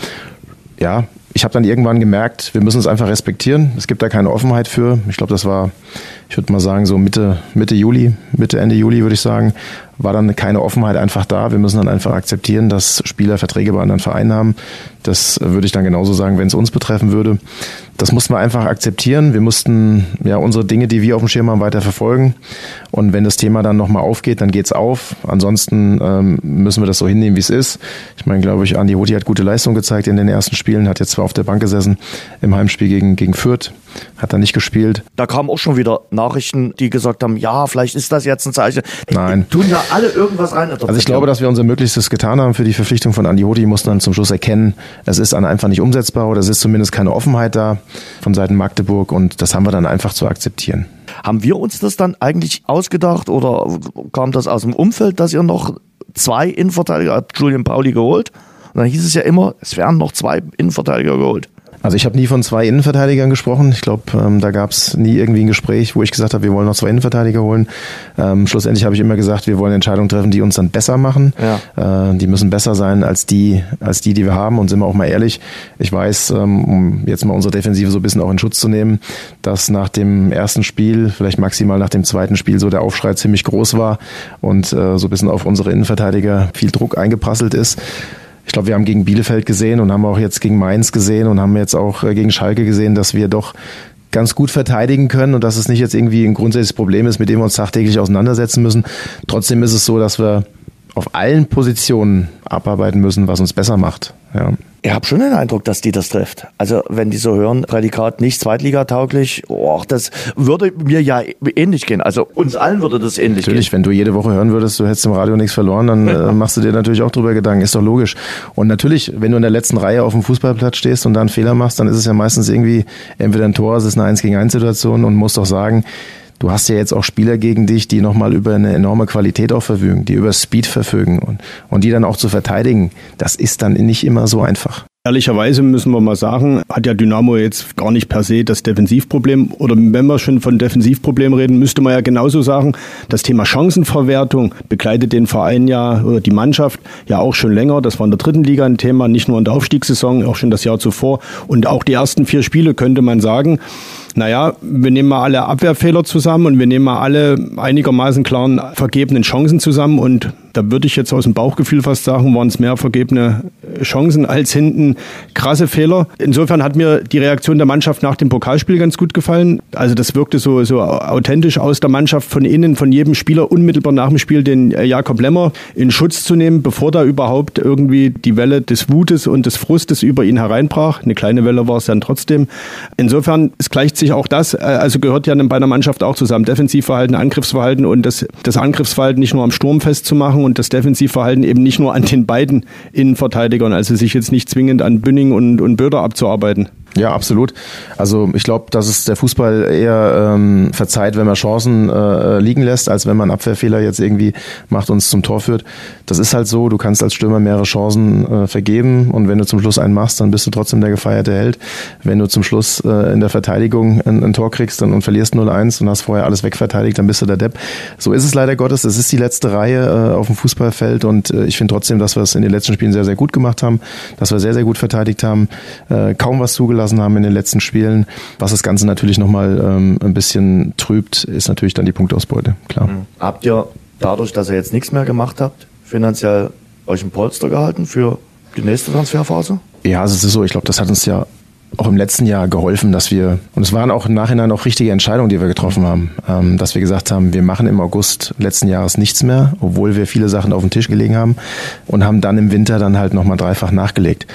Ja, ich habe dann irgendwann gemerkt, wir müssen es einfach respektieren. Es gibt da keine Offenheit für. Ich glaube, das war, ich würde mal sagen, so Ende Juli würde ich sagen, war dann keine Offenheit einfach da. Wir müssen dann einfach akzeptieren, dass Spieler Verträge bei anderen Vereinen haben. Das würde ich dann genauso sagen, wenn es uns betreffen würde. Das mussten wir einfach akzeptieren. Wir mussten ja unsere Dinge, die wir auf dem Schirm haben, weiter verfolgen. Und wenn das Thema dann nochmal aufgeht, dann geht's auf. Ansonsten müssen wir das so hinnehmen, wie es ist. Ich meine, glaube ich, Andi Hoti hat gute Leistung gezeigt in den ersten Spielen, hat jetzt zwar auf der Bank gesessen im Heimspiel gegen Fürth, hat da nicht gespielt. Da kamen auch schon wieder Nachrichten, die gesagt haben, ja, vielleicht ist das jetzt ein Zeichen. Nein. Tun da alle irgendwas rein? Also ich glaube, dass wir unser Möglichstes getan haben für die Verpflichtung von Andi Hoti. Mussten dann zum Schluss erkennen, es ist einfach nicht umsetzbar oder es ist zumindest keine Offenheit da von Seiten Magdeburg und das haben wir dann einfach zu akzeptieren. Haben wir uns das dann eigentlich ausgedacht oder kam das aus dem Umfeld, dass ihr noch 2 Innenverteidiger habt, Julian Pauli geholt? Und dann hieß es ja immer, es werden noch 2 Innenverteidiger geholt. Also ich habe nie von 2 Innenverteidigern gesprochen. Ich glaube, da gab es nie irgendwie ein Gespräch, wo ich gesagt habe, wir wollen noch 2 Innenverteidiger holen. Schlussendlich habe ich immer gesagt, wir wollen Entscheidungen treffen, die uns dann besser machen. Ja. Die müssen besser sein als die wir haben. Und sind wir auch mal ehrlich, ich weiß, um jetzt mal unsere Defensive so ein bisschen auch in Schutz zu nehmen, dass nach dem ersten Spiel, vielleicht maximal nach dem zweiten Spiel, so der Aufschrei ziemlich groß war und so ein bisschen auf unsere Innenverteidiger viel Druck eingeprasselt ist. Ich glaube, wir haben gegen Bielefeld gesehen und haben auch jetzt gegen Mainz gesehen und haben jetzt auch gegen Schalke gesehen, dass wir doch ganz gut verteidigen können und dass es nicht jetzt irgendwie ein grundsätzliches Problem ist, mit dem wir uns tagtäglich auseinandersetzen müssen. Trotzdem ist es so, dass wir auf allen Positionen abarbeiten müssen, was uns besser macht. Ja. Ich habe schon den Eindruck, dass die das trifft. Also wenn die so hören, Prädikat nicht zweitligatauglich, das würde mir ja ähnlich gehen. Also uns allen würde das ähnlich natürlich, gehen. Wenn du jede Woche hören würdest, du hättest im Radio nichts verloren, dann machst du dir natürlich auch drüber Gedanken, ist doch logisch. Und natürlich, wenn du in der letzten Reihe auf dem Fußballplatz stehst und da einen Fehler machst, dann ist es ja meistens irgendwie entweder ein Tor, es ist eine 1-gegen-1-Situation und musst doch sagen, du hast ja jetzt auch Spieler gegen dich, die nochmal über eine enorme Qualität auch verfügen, die über Speed verfügen und die dann auch zu verteidigen, das ist dann nicht immer so einfach. Ehrlicherweise müssen wir mal sagen, hat ja Dynamo jetzt gar nicht per se das Defensivproblem. Oder wenn wir schon von Defensivproblemen reden, müsste man ja genauso sagen, das Thema Chancenverwertung begleitet den Verein ja oder die Mannschaft ja auch schon länger. Das war in der 3. Liga ein Thema, nicht nur in der Aufstiegssaison, auch schon das Jahr zuvor. Und auch die ersten 4 Spiele könnte man sagen, naja, wir nehmen mal alle Abwehrfehler zusammen und wir nehmen mal alle einigermaßen klaren vergebenen Chancen zusammen und da würde ich jetzt aus dem Bauchgefühl fast sagen, waren es mehr vergebene Chancen als hinten krasse Fehler. Insofern hat mir die Reaktion der Mannschaft nach dem Pokalspiel ganz gut gefallen. Also das wirkte so authentisch aus der Mannschaft von innen, von jedem Spieler unmittelbar nach dem Spiel den Jakob Lemmer in Schutz zu nehmen, bevor da überhaupt irgendwie die Welle des Wutes und des Frustes über ihn hereinbrach. Eine kleine Welle war es dann trotzdem. Insofern, es gleicht sich auch das, also gehört ja bei einer Mannschaft auch zusammen. Defensivverhalten, Angriffsverhalten und das Angriffsverhalten nicht nur am Sturm festzumachen und das Defensivverhalten eben nicht nur an den beiden Innenverteidigern, also sich jetzt nicht zwingend an Bünning und Böder abzuarbeiten. Ja, absolut. Also ich glaube, dass es der Fußball eher verzeiht, wenn man Chancen liegen lässt, als wenn man Abwehrfehler jetzt irgendwie macht und es zum Tor führt. Das ist halt so, du kannst als Stürmer mehrere Chancen vergeben und wenn du zum Schluss einen machst, dann bist du trotzdem der gefeierte Held. Wenn du zum Schluss in der Verteidigung ein Tor kriegst und verlierst 0-1 und hast vorher alles wegverteidigt, dann bist du der Depp. So ist es leider Gottes. Das ist die letzte Reihe auf dem Fußballfeld und ich finde trotzdem, dass wir es in den letzten Spielen sehr, sehr gut gemacht haben, dass wir sehr, sehr gut verteidigt haben, kaum was zugelassen haben in den letzten Spielen. Was das Ganze natürlich nochmal ein bisschen trübt, ist natürlich dann die Punktausbeute, klar. Habt ihr dadurch, dass ihr jetzt nichts mehr gemacht habt, finanziell euch ein Polster gehalten für die nächste Transferphase? Ja, also es ist so, ich glaube, das hat uns ja auch im letzten Jahr geholfen, dass wir, und es waren auch im Nachhinein auch richtige Entscheidungen, die wir getroffen haben, dass wir gesagt haben, wir machen im August letzten Jahres nichts mehr, obwohl wir viele Sachen auf dem Tisch gelegen haben und haben dann im Winter dann halt nochmal dreifach nachgelegt.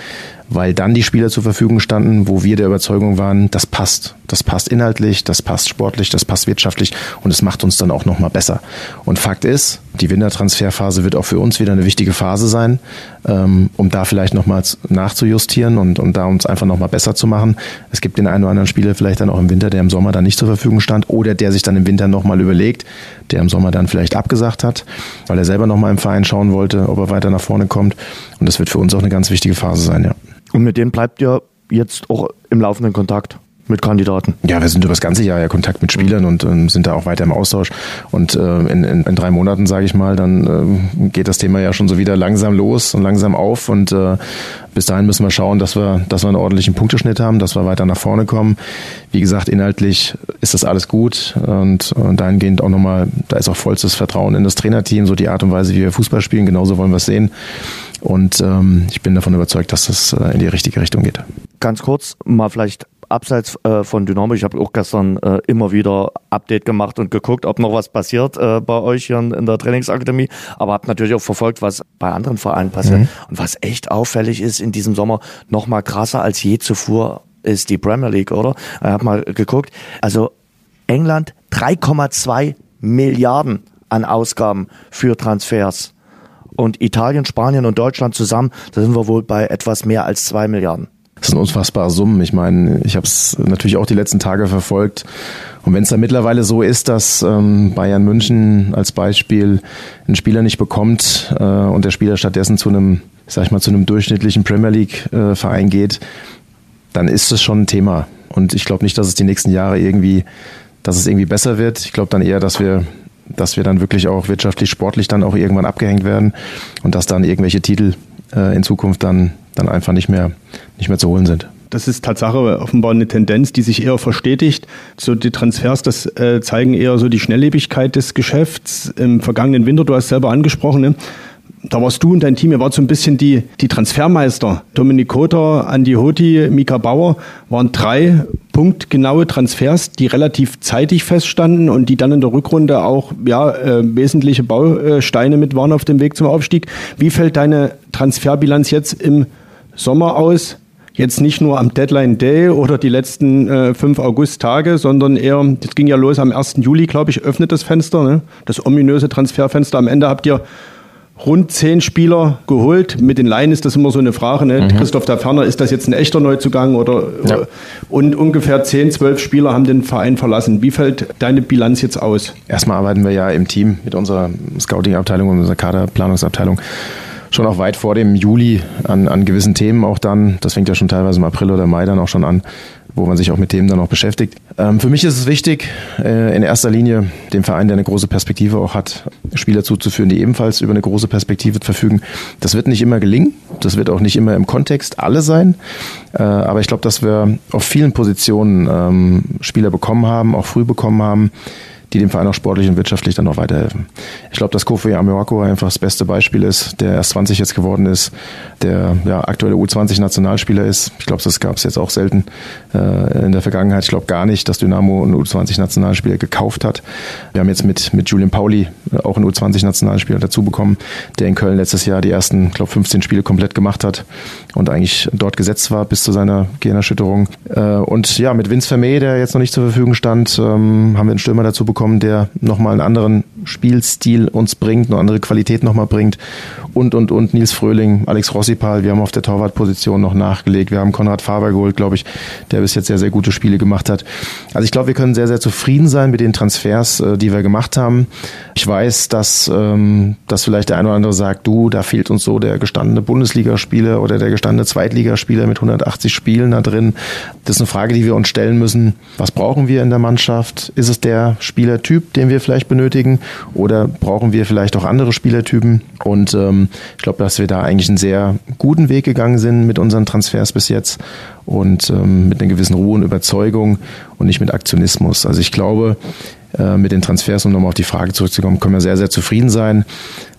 weil dann die Spieler zur Verfügung standen, wo wir der Überzeugung waren, das passt. Das passt inhaltlich, das passt sportlich, das passt wirtschaftlich und es macht uns dann auch nochmal besser. Und Fakt ist, die Wintertransferphase wird auch für uns wieder eine wichtige Phase sein, um da vielleicht nochmal nachzujustieren und da uns einfach nochmal besser zu machen. Es gibt den einen oder anderen Spieler vielleicht dann auch im Winter, der im Sommer dann nicht zur Verfügung stand oder der sich dann im Winter nochmal überlegt, der im Sommer dann vielleicht abgesagt hat, weil er selber nochmal im Verein schauen wollte, ob er weiter nach vorne kommt. Und das wird für uns auch eine ganz wichtige Phase sein, ja. Und mit denen bleibt ihr jetzt auch im laufenden Kontakt? Mit Kandidaten? Ja, wir sind über das ganze Jahr ja Kontakt mit Spielern und sind da auch weiter im Austausch. Und in 3 Monaten, sage ich mal, dann geht das Thema ja schon so wieder langsam los und langsam auf. Und bis dahin müssen wir schauen, dass wir einen ordentlichen Punkteschnitt haben, dass wir weiter nach vorne kommen. Wie gesagt, inhaltlich ist das alles gut. Und dahingehend auch nochmal, da ist auch vollstes Vertrauen in das Trainerteam, so die Art und Weise, wie wir Fußball spielen. Genauso wollen wir es sehen. Und ich bin davon überzeugt, dass das in die richtige Richtung geht. Ganz kurz, mal vielleicht abseits von Dynamo. Ich habe auch gestern immer wieder Update gemacht und geguckt, ob noch was passiert bei euch hier in der Trainingsakademie. Aber habe natürlich auch verfolgt, was bei anderen Vereinen passiert. Mhm. Und was echt auffällig ist in diesem Sommer, noch mal krasser als je zuvor, ist die Premier League, oder? Ich habe mal geguckt. Also England 3,2 Milliarden an Ausgaben für Transfers. Und Italien, Spanien und Deutschland zusammen, da sind wir wohl bei etwas mehr als 2 Milliarden. Das sind unfassbare Summen. Ich meine, ich habe es natürlich auch die letzten Tage verfolgt. Und wenn es dann mittlerweile so ist, dass Bayern München als Beispiel einen Spieler nicht bekommt und der Spieler stattdessen zu einem durchschnittlichen Premier League Verein geht, dann ist das schon ein Thema. Und ich glaube nicht, dass es die nächsten Jahre irgendwie besser wird. Ich glaube dann eher, dass wir dann wirklich auch wirtschaftlich, sportlich dann auch irgendwann abgehängt werden und dass dann irgendwelche Titel in Zukunft dann einfach nicht mehr zu holen sind. Das ist Tatsache offenbar eine Tendenz, die sich eher verstetigt. So die Transfers, das zeigen eher so die Schnelllebigkeit des Geschäfts. Im vergangenen Winter, du hast selber angesprochen, ne? Da warst du und dein Team, ihr wart so ein bisschen die Transfermeister. Dominik Koter, Andi Hoti, Mika Bauer waren 3 punktgenaue Transfers, die relativ zeitig feststanden und die dann in der Rückrunde auch wesentliche Bausteine mit waren auf dem Weg zum Aufstieg. Wie fällt deine Transferbilanz jetzt im Sommer aus? Jetzt nicht nur am Deadline Day oder die letzten 5 August-Tage, sondern eher, das ging ja los am 1. Juli, glaube ich, öffnet das Fenster, ne? Das ominöse Transferfenster. Am Ende habt ihr rund 10 Spieler geholt. Mit den Laien ist das immer so eine Frage. Ne? Mhm. Christoph da Ferner, ist das jetzt ein echter Neuzugang? Ja. Und ungefähr 10, 12 Spieler haben den Verein verlassen. Wie fällt deine Bilanz jetzt aus? Erstmal arbeiten wir ja im Team mit unserer Scouting-Abteilung und unserer Kaderplanungsabteilung schon auch weit vor dem Juli an gewissen Themen auch dann. Das fängt ja schon teilweise im April oder Mai dann auch schon an, wo man sich auch mit Themen dann auch beschäftigt. Für mich ist es wichtig, in erster Linie dem Verein, der eine große Perspektive auch hat, Spieler zuzuführen, die ebenfalls über eine große Perspektive verfügen. Das wird nicht immer gelingen, das wird auch nicht immer im Kontext alle sein, aber ich glaube, dass wir auf vielen Positionen Spieler bekommen haben, auch früh bekommen haben, die dem Verein auch sportlich und wirtschaftlich dann noch weiterhelfen. Ich glaube, dass Kofi Amoako einfach das beste Beispiel ist, der erst 20 jetzt geworden ist, der aktuelle U20-Nationalspieler ist. Ich glaube, das gab es jetzt auch selten in der Vergangenheit. Ich glaube gar nicht, dass Dynamo einen U20-Nationalspieler gekauft hat. Wir haben jetzt mit Julian Pauli auch einen U20-Nationalspieler dazu bekommen, der in Köln letztes Jahr die ersten, 15 Spiele komplett gemacht hat und eigentlich dort gesetzt war bis zu seiner Gehirnerschütterung. Und ja, mit Vince Vermey, der jetzt noch nicht zur Verfügung stand, haben wir einen Stürmer dazu bekommen, der nochmal einen anderen Spielstil uns bringt, eine andere Qualität nochmal bringt und Nils Fröhling, Alex Rossipal, wir haben auf der Torwartposition noch nachgelegt, wir haben Konrad Faber geholt, glaube ich, der bis jetzt sehr, sehr gute Spiele gemacht hat. Also ich glaube, wir können sehr, sehr zufrieden sein mit den Transfers, die wir gemacht haben. Ich weiß, dass vielleicht der eine oder andere sagt, da fehlt uns so der gestandene Bundesligaspieler oder der gestandene Zweitligaspieler mit 180 Spielen da drin. Das ist eine Frage, die wir uns stellen müssen. Was brauchen wir in der Mannschaft? Ist es der Spielertyp, den wir vielleicht benötigen, oder brauchen wir vielleicht auch andere Spielertypen? Und ich glaube, dass wir da eigentlich einen sehr guten Weg gegangen sind mit unseren Transfers bis jetzt und mit einer gewissen Ruhe und Überzeugung und nicht mit Aktionismus. Also ich glaube, mit den Transfers, um nochmal auf die Frage zurückzukommen, können wir sehr, sehr zufrieden sein.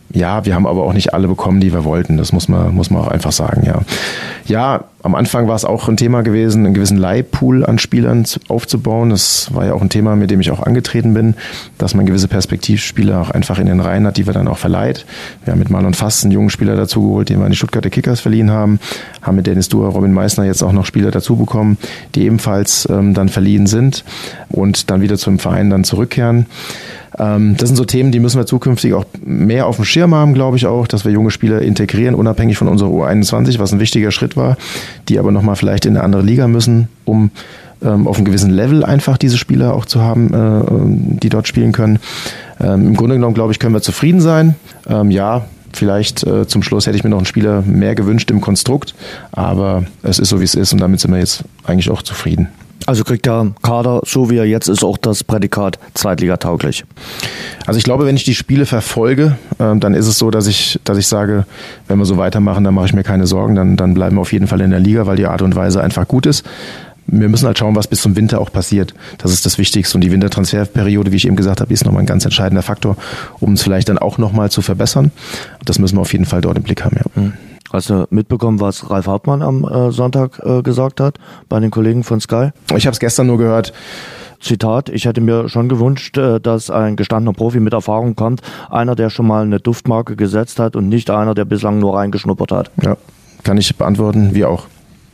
Ja, wir haben aber auch nicht alle bekommen, die wir wollten. Das muss man auch einfach sagen, ja. Ja, am Anfang war es auch ein Thema gewesen, einen gewissen Leihpool an Spielern aufzubauen. Das war ja auch ein Thema, mit dem ich auch angetreten bin, dass man gewisse Perspektivspieler auch einfach in den Reihen hat, die wir dann auch verleiht. Wir haben mit Marlon Fass einen jungen Spieler dazugeholt, den wir an die Stuttgarter Kickers verliehen haben mit Dennis Duhr, Robin Meissner jetzt auch noch Spieler dazu bekommen, die ebenfalls dann verliehen sind und dann wieder zum Verein dann zurückkehren. Das sind so Themen, die müssen wir zukünftig auch mehr auf dem Schirm haben, glaube ich auch, dass wir junge Spieler integrieren, unabhängig von unserer U21, was ein wichtiger Schritt war, die aber nochmal vielleicht in eine andere Liga müssen, um auf einem gewissen Level einfach diese Spieler auch zu haben, die dort spielen können. Im Grunde genommen, glaube ich, können wir zufrieden sein. Ja, vielleicht zum Schluss hätte ich mir noch einen Spieler mehr gewünscht im Konstrukt, aber es ist so, wie es ist und damit sind wir jetzt eigentlich auch zufrieden. Also kriegt der Kader, so wie er jetzt ist, auch das Prädikat zweitligatauglich? Also ich glaube, wenn ich die Spiele verfolge, dann ist es so, dass ich sage, wenn wir so weitermachen, dann mache ich mir keine Sorgen, dann bleiben wir auf jeden Fall in der Liga, weil die Art und Weise einfach gut ist. Wir müssen halt schauen, was bis zum Winter auch passiert. Das ist das Wichtigste. Und die Wintertransferperiode, wie ich eben gesagt habe, ist nochmal ein ganz entscheidender Faktor, um es vielleicht dann auch nochmal zu verbessern. Das müssen wir auf jeden Fall dort im Blick haben, ja. Hast du mitbekommen, was Ralf Hartmann am Sonntag gesagt hat bei den Kollegen von Sky? Ich habe es gestern nur gehört. Zitat, ich hätte mir schon gewünscht, dass ein gestandener Profi mit Erfahrung kommt, einer, der schon mal eine Duftmarke gesetzt hat und nicht einer, der bislang nur reingeschnuppert hat. Ja, kann ich beantworten, wir auch.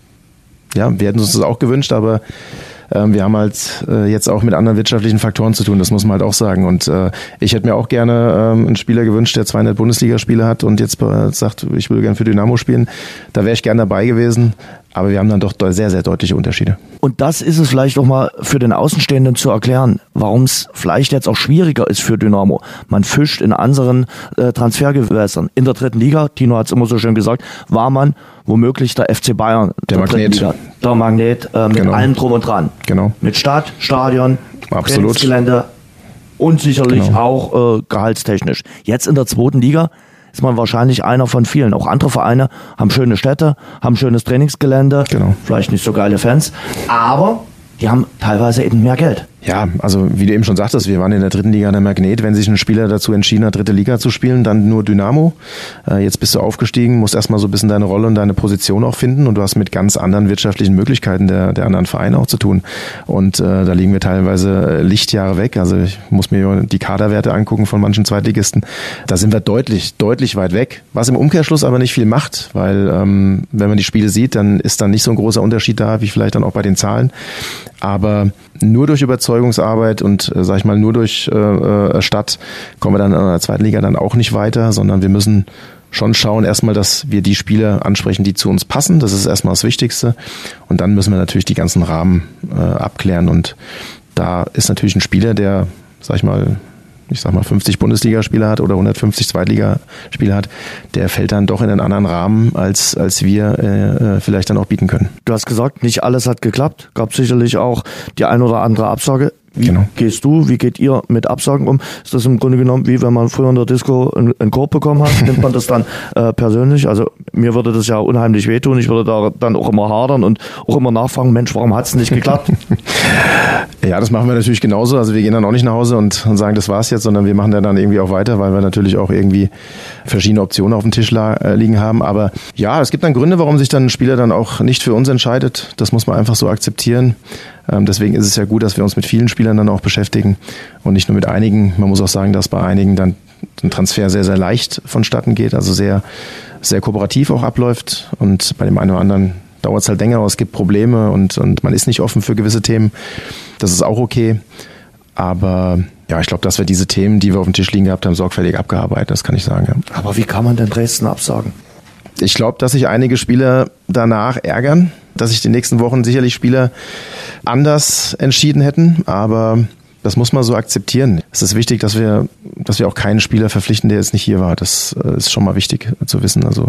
Ja, wir hätten uns das auch gewünscht, aber wir haben halt jetzt auch mit anderen wirtschaftlichen Faktoren zu tun, das muss man halt auch sagen. Und ich hätte mir auch gerne einen Spieler gewünscht, der 200 Bundesligaspiele hat und jetzt sagt, ich würde gerne für Dynamo spielen. Da wäre ich gerne dabei gewesen. Aber wir haben dann doch sehr, sehr deutliche Unterschiede. Und das ist es vielleicht auch mal für den Außenstehenden zu erklären, warum es vielleicht jetzt auch schwieriger ist für Dynamo. Man fischt in anderen Transfergewässern. In der dritten Liga, Tino hat es immer so schön gesagt, war man womöglich der FC Bayern. Der Magnet. Liga. Der Magnet mit genau. allem drum und dran. Genau. Mit Stadt, Stadion, absolut. Trainingsgelände und sicherlich genau. auch gehaltstechnisch. Jetzt in der zweiten Liga ist man wahrscheinlich einer von vielen. Auch andere Vereine haben schöne Städte, haben schönes Trainingsgelände, genau. Vielleicht nicht so geile Fans, aber die haben teilweise eben mehr Geld. Ja, also wie du eben schon sagtest, wir waren in der dritten Liga der Magnet. Wenn sich ein Spieler dazu entschieden hat, dritte Liga zu spielen, dann nur Dynamo. Jetzt bist du aufgestiegen, musst erstmal so ein bisschen deine Rolle und deine Position auch finden und du hast mit ganz anderen wirtschaftlichen Möglichkeiten der anderen Vereine auch zu tun. Und da liegen wir teilweise Lichtjahre weg. Also ich muss mir die Kaderwerte angucken von manchen Zweitligisten. Da sind wir deutlich weit weg. Was im Umkehrschluss aber nicht viel macht, weil wenn man die Spiele sieht, dann ist dann nicht so ein großer Unterschied da, wie vielleicht dann auch bei den Zahlen. Aber nur durch Überzeugungsarbeit und, sag ich mal, nur durch Stadt kommen wir dann in der zweiten Liga dann auch nicht weiter, sondern wir müssen schon schauen erstmal, dass wir die Spieler ansprechen, die zu uns passen. Das ist erstmal das Wichtigste. Und dann müssen wir natürlich die ganzen Rahmen abklären. Und da ist natürlich ein Spieler, der, sag ich mal 50 Bundesligaspieler hat oder 150 Zweitligaspieler hat, der fällt dann doch in einen anderen Rahmen, als wir vielleicht dann auch bieten können. Du hast gesagt, nicht alles hat geklappt. Gab sicherlich auch die ein oder andere Absage. Wie geht ihr mit Absagen um? Ist das im Grunde genommen wie wenn man früher in der Disco einen Korb bekommen hat? Nimmt man das dann persönlich? Also mir würde das ja unheimlich wehtun. Ich würde da dann auch immer hadern und auch immer nachfragen, Mensch, warum hat es nicht geklappt? Ja, das machen wir natürlich genauso. Also wir gehen dann auch nicht nach Hause und sagen, das war's jetzt, sondern wir machen dann irgendwie auch weiter, weil wir natürlich auch irgendwie verschiedene Optionen auf dem Tisch liegen haben. Aber ja, es gibt dann Gründe, warum sich dann ein Spieler dann auch nicht für uns entscheidet. Das muss man einfach so akzeptieren. Deswegen ist es ja gut, dass wir uns mit vielen Spielern dann auch beschäftigen und nicht nur mit einigen. Man muss auch sagen, dass bei einigen dann ein Transfer sehr, sehr leicht vonstatten geht, also sehr, sehr kooperativ auch abläuft und bei dem einen oder anderen dauert es halt länger, aber es gibt Probleme und man ist nicht offen für gewisse Themen. Das ist auch okay, aber ja, ich glaube, dass wir diese Themen, die wir auf dem Tisch liegen gehabt haben, sorgfältig abgearbeitet, das kann ich sagen. Ja. Aber wie kann man denn Dresden absagen? Ich glaube, dass sich einige Spieler danach ärgern, dass sich die nächsten Wochen sicherlich Spieler anders entschieden hätten, aber das muss man so akzeptieren. Es ist wichtig, dass wir auch keinen Spieler verpflichten, der jetzt nicht hier war. Das ist schon mal wichtig zu wissen. Also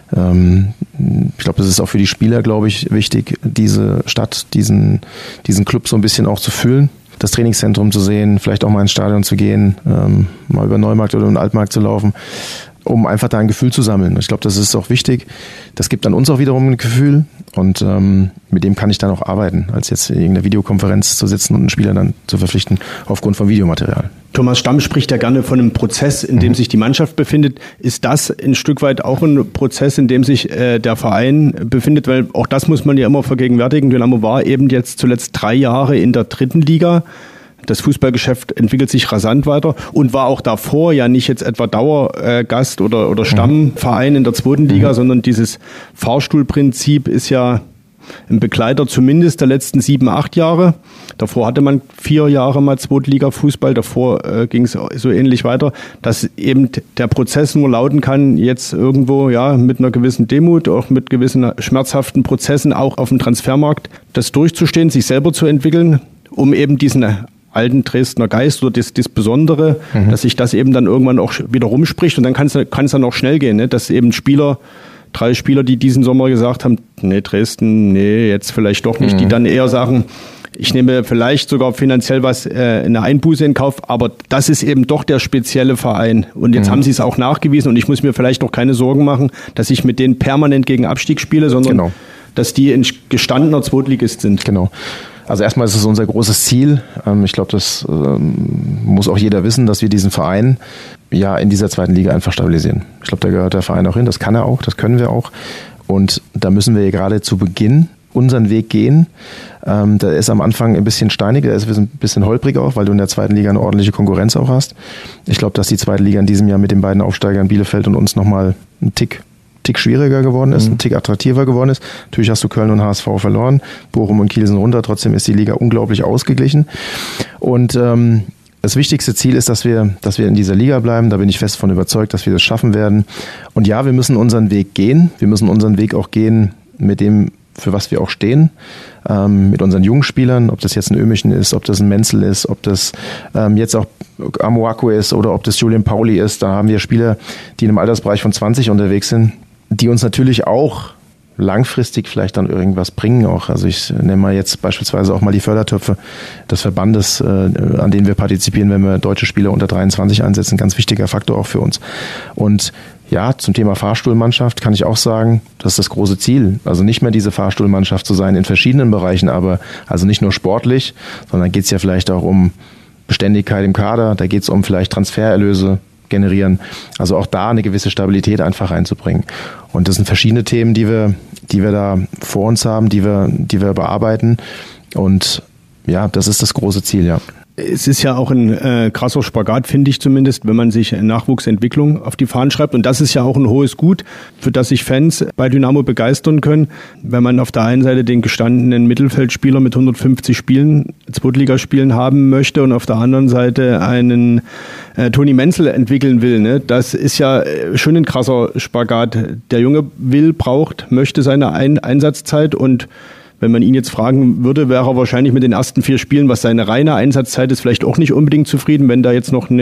ich glaube, das ist auch für die Spieler, glaube ich, wichtig, diese Stadt, diesen Club so ein bisschen auch zu fühlen. Das Trainingszentrum zu sehen, vielleicht auch mal ins Stadion zu gehen, mal über Neumarkt oder den Altmarkt zu laufen, um einfach da ein Gefühl zu sammeln. Ich glaube, das ist auch wichtig. Das gibt dann uns auch wiederum ein Gefühl und mit dem kann ich dann auch arbeiten, als jetzt in irgendeiner Videokonferenz zu sitzen und einen Spieler dann zu verpflichten aufgrund von Videomaterial. Thomas Stamm spricht ja gerne von einem Prozess, in dem sich die Mannschaft befindet. Ist das ein Stück weit auch ein Prozess, in dem sich der Verein befindet? Weil auch das muss man ja immer vergegenwärtigen. Dynamo war eben jetzt zuletzt 3 Jahre in der 3. Liga. Das Fußballgeschäft entwickelt sich rasant weiter und war auch davor ja nicht jetzt etwa Dauergast oder Stammverein in der 2. Liga, sondern dieses Fahrstuhlprinzip ist ja ein Begleiter zumindest der letzten 7, 8 Jahre. Davor hatte man 4 Jahre mal Zweitliga-Fußball, davor ging es so ähnlich weiter, dass eben der Prozess nur lauten kann, jetzt irgendwo ja mit einer gewissen Demut, auch mit gewissen schmerzhaften Prozessen auch auf dem Transfermarkt, das durchzustehen, sich selber zu entwickeln, um eben diesen alten Dresdner Geist oder das Besondere, dass sich das eben dann irgendwann auch wieder rumspricht und dann kann es dann auch schnell gehen, ne? Dass eben 3 Spieler, die diesen Sommer gesagt haben, nee, Dresden, nee, jetzt vielleicht doch nicht, die dann eher sagen, ich nehme vielleicht sogar finanziell eine Einbuße in Kauf, aber das ist eben doch der spezielle Verein. Und jetzt haben sie es auch nachgewiesen und ich muss mir vielleicht noch keine Sorgen machen, dass ich mit denen permanent gegen Abstieg spiele, sondern dass die ein gestandener Zweitligist sind. Genau. Also erstmal ist es unser großes Ziel. Ich glaube, das muss auch jeder wissen, dass wir diesen Verein ja in dieser 2. Liga einfach stabilisieren. Ich glaube, da gehört der Verein auch hin. Das kann er auch, das können wir auch. Und da müssen wir gerade zu Beginn unseren Weg gehen. Da ist am Anfang ein bisschen steinig, da ist ein bisschen holprig auch, weil du in der 2. Liga eine ordentliche Konkurrenz auch hast. Ich glaube, dass die 2. Liga in diesem Jahr mit den beiden Aufsteigern Bielefeld und uns nochmal einen Tick schwieriger geworden ist, ein Tick attraktiver geworden ist. Natürlich hast du Köln und HSV verloren, Bochum und Kiel sind runter, trotzdem ist die Liga unglaublich ausgeglichen. Und das wichtigste Ziel ist, dass wir in dieser Liga bleiben. Da bin ich fest von überzeugt, dass wir das schaffen werden. Und ja, wir müssen unseren Weg gehen. Wir müssen unseren Weg auch gehen mit dem, für was wir auch stehen, mit unseren jungen Spielern, ob das jetzt ein Ömichen ist, ob das ein Menzel ist, ob das jetzt auch Amoako ist oder ob das Julian Pauli ist. Da haben wir Spieler, die in einem Altersbereich von 20 unterwegs sind, die uns natürlich auch langfristig vielleicht dann irgendwas bringen auch. Also ich nenne mal jetzt beispielsweise auch mal die Fördertöpfe des Verbandes, an denen wir partizipieren, wenn wir deutsche Spieler unter 23 einsetzen. Ganz wichtiger Faktor auch für uns. Und ja, zum Thema Fahrstuhlmannschaft kann ich auch sagen, das ist das große Ziel. Also nicht mehr diese Fahrstuhlmannschaft zu sein in verschiedenen Bereichen, aber also nicht nur sportlich, sondern geht es ja vielleicht auch um Beständigkeit im Kader, da geht es um vielleicht Transfererlöse generieren. Also auch da eine gewisse Stabilität einfach reinzubringen. Und das sind verschiedene Themen, die wir da vor uns haben, die wir bearbeiten. Und ja, das ist das große Ziel, ja. Es ist ja auch ein krasser Spagat, finde ich zumindest, wenn man sich Nachwuchsentwicklung auf die Fahnen schreibt. Und das ist ja auch ein hohes Gut, für das sich Fans bei Dynamo begeistern können. Wenn man auf der einen Seite den gestandenen Mittelfeldspieler mit 150 Spielen, Zweitligaspielen haben möchte und auf der anderen Seite einen Toni Menzel entwickeln will. Ne? Das ist ja schon ein krasser Spagat. Der Junge braucht, möchte seine Einsatzzeit und wenn man ihn jetzt fragen würde, wäre er wahrscheinlich mit den ersten 4 Spielen, was seine reine Einsatzzeit ist, vielleicht auch nicht unbedingt zufrieden. Wenn da jetzt noch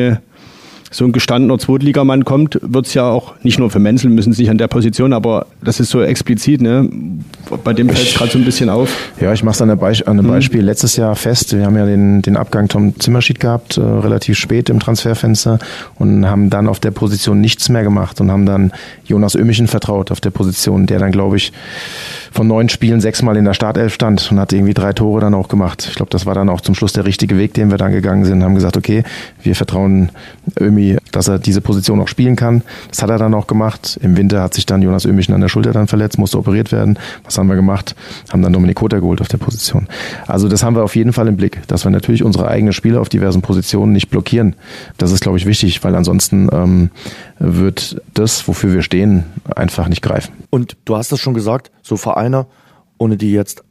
so ein gestandener Zweitligamann kommt, wird es ja auch, nicht nur für Menzel müssen sich an der Position, aber das ist so explizit, ne? Bei dem fällt es gerade so ein bisschen auf. Ja, ich mache es an einem Beispiel letztes Jahr fest. Wir haben ja den Abgang Tom Zimmerschied gehabt, relativ spät im Transferfenster und haben dann auf der Position nichts mehr gemacht und haben dann Jonas Ömichen vertraut auf der Position, der dann, glaube ich, von 9 Spielen 6 Mal in der Startelf stand und hat irgendwie 3 Tore dann auch gemacht. Ich glaube, das war dann auch zum Schluss der richtige Weg, den wir dann gegangen sind, haben gesagt, okay, wir vertrauen Ömi, dass er diese Position auch spielen kann. Das hat er dann auch gemacht. Im Winter hat sich dann Jonas Ömichen an der Schulter dann verletzt, musste operiert werden. Was haben wir gemacht? Haben dann Dominik Kota geholt auf der Position. Also das haben wir auf jeden Fall im Blick, dass wir natürlich unsere eigenen Spieler auf diversen Positionen nicht blockieren. Das ist, glaube ich, wichtig, weil ansonsten wird das, wofür wir stehen, einfach nicht greifen. Und du hast das schon gesagt, so Vereine, ohne die jetzt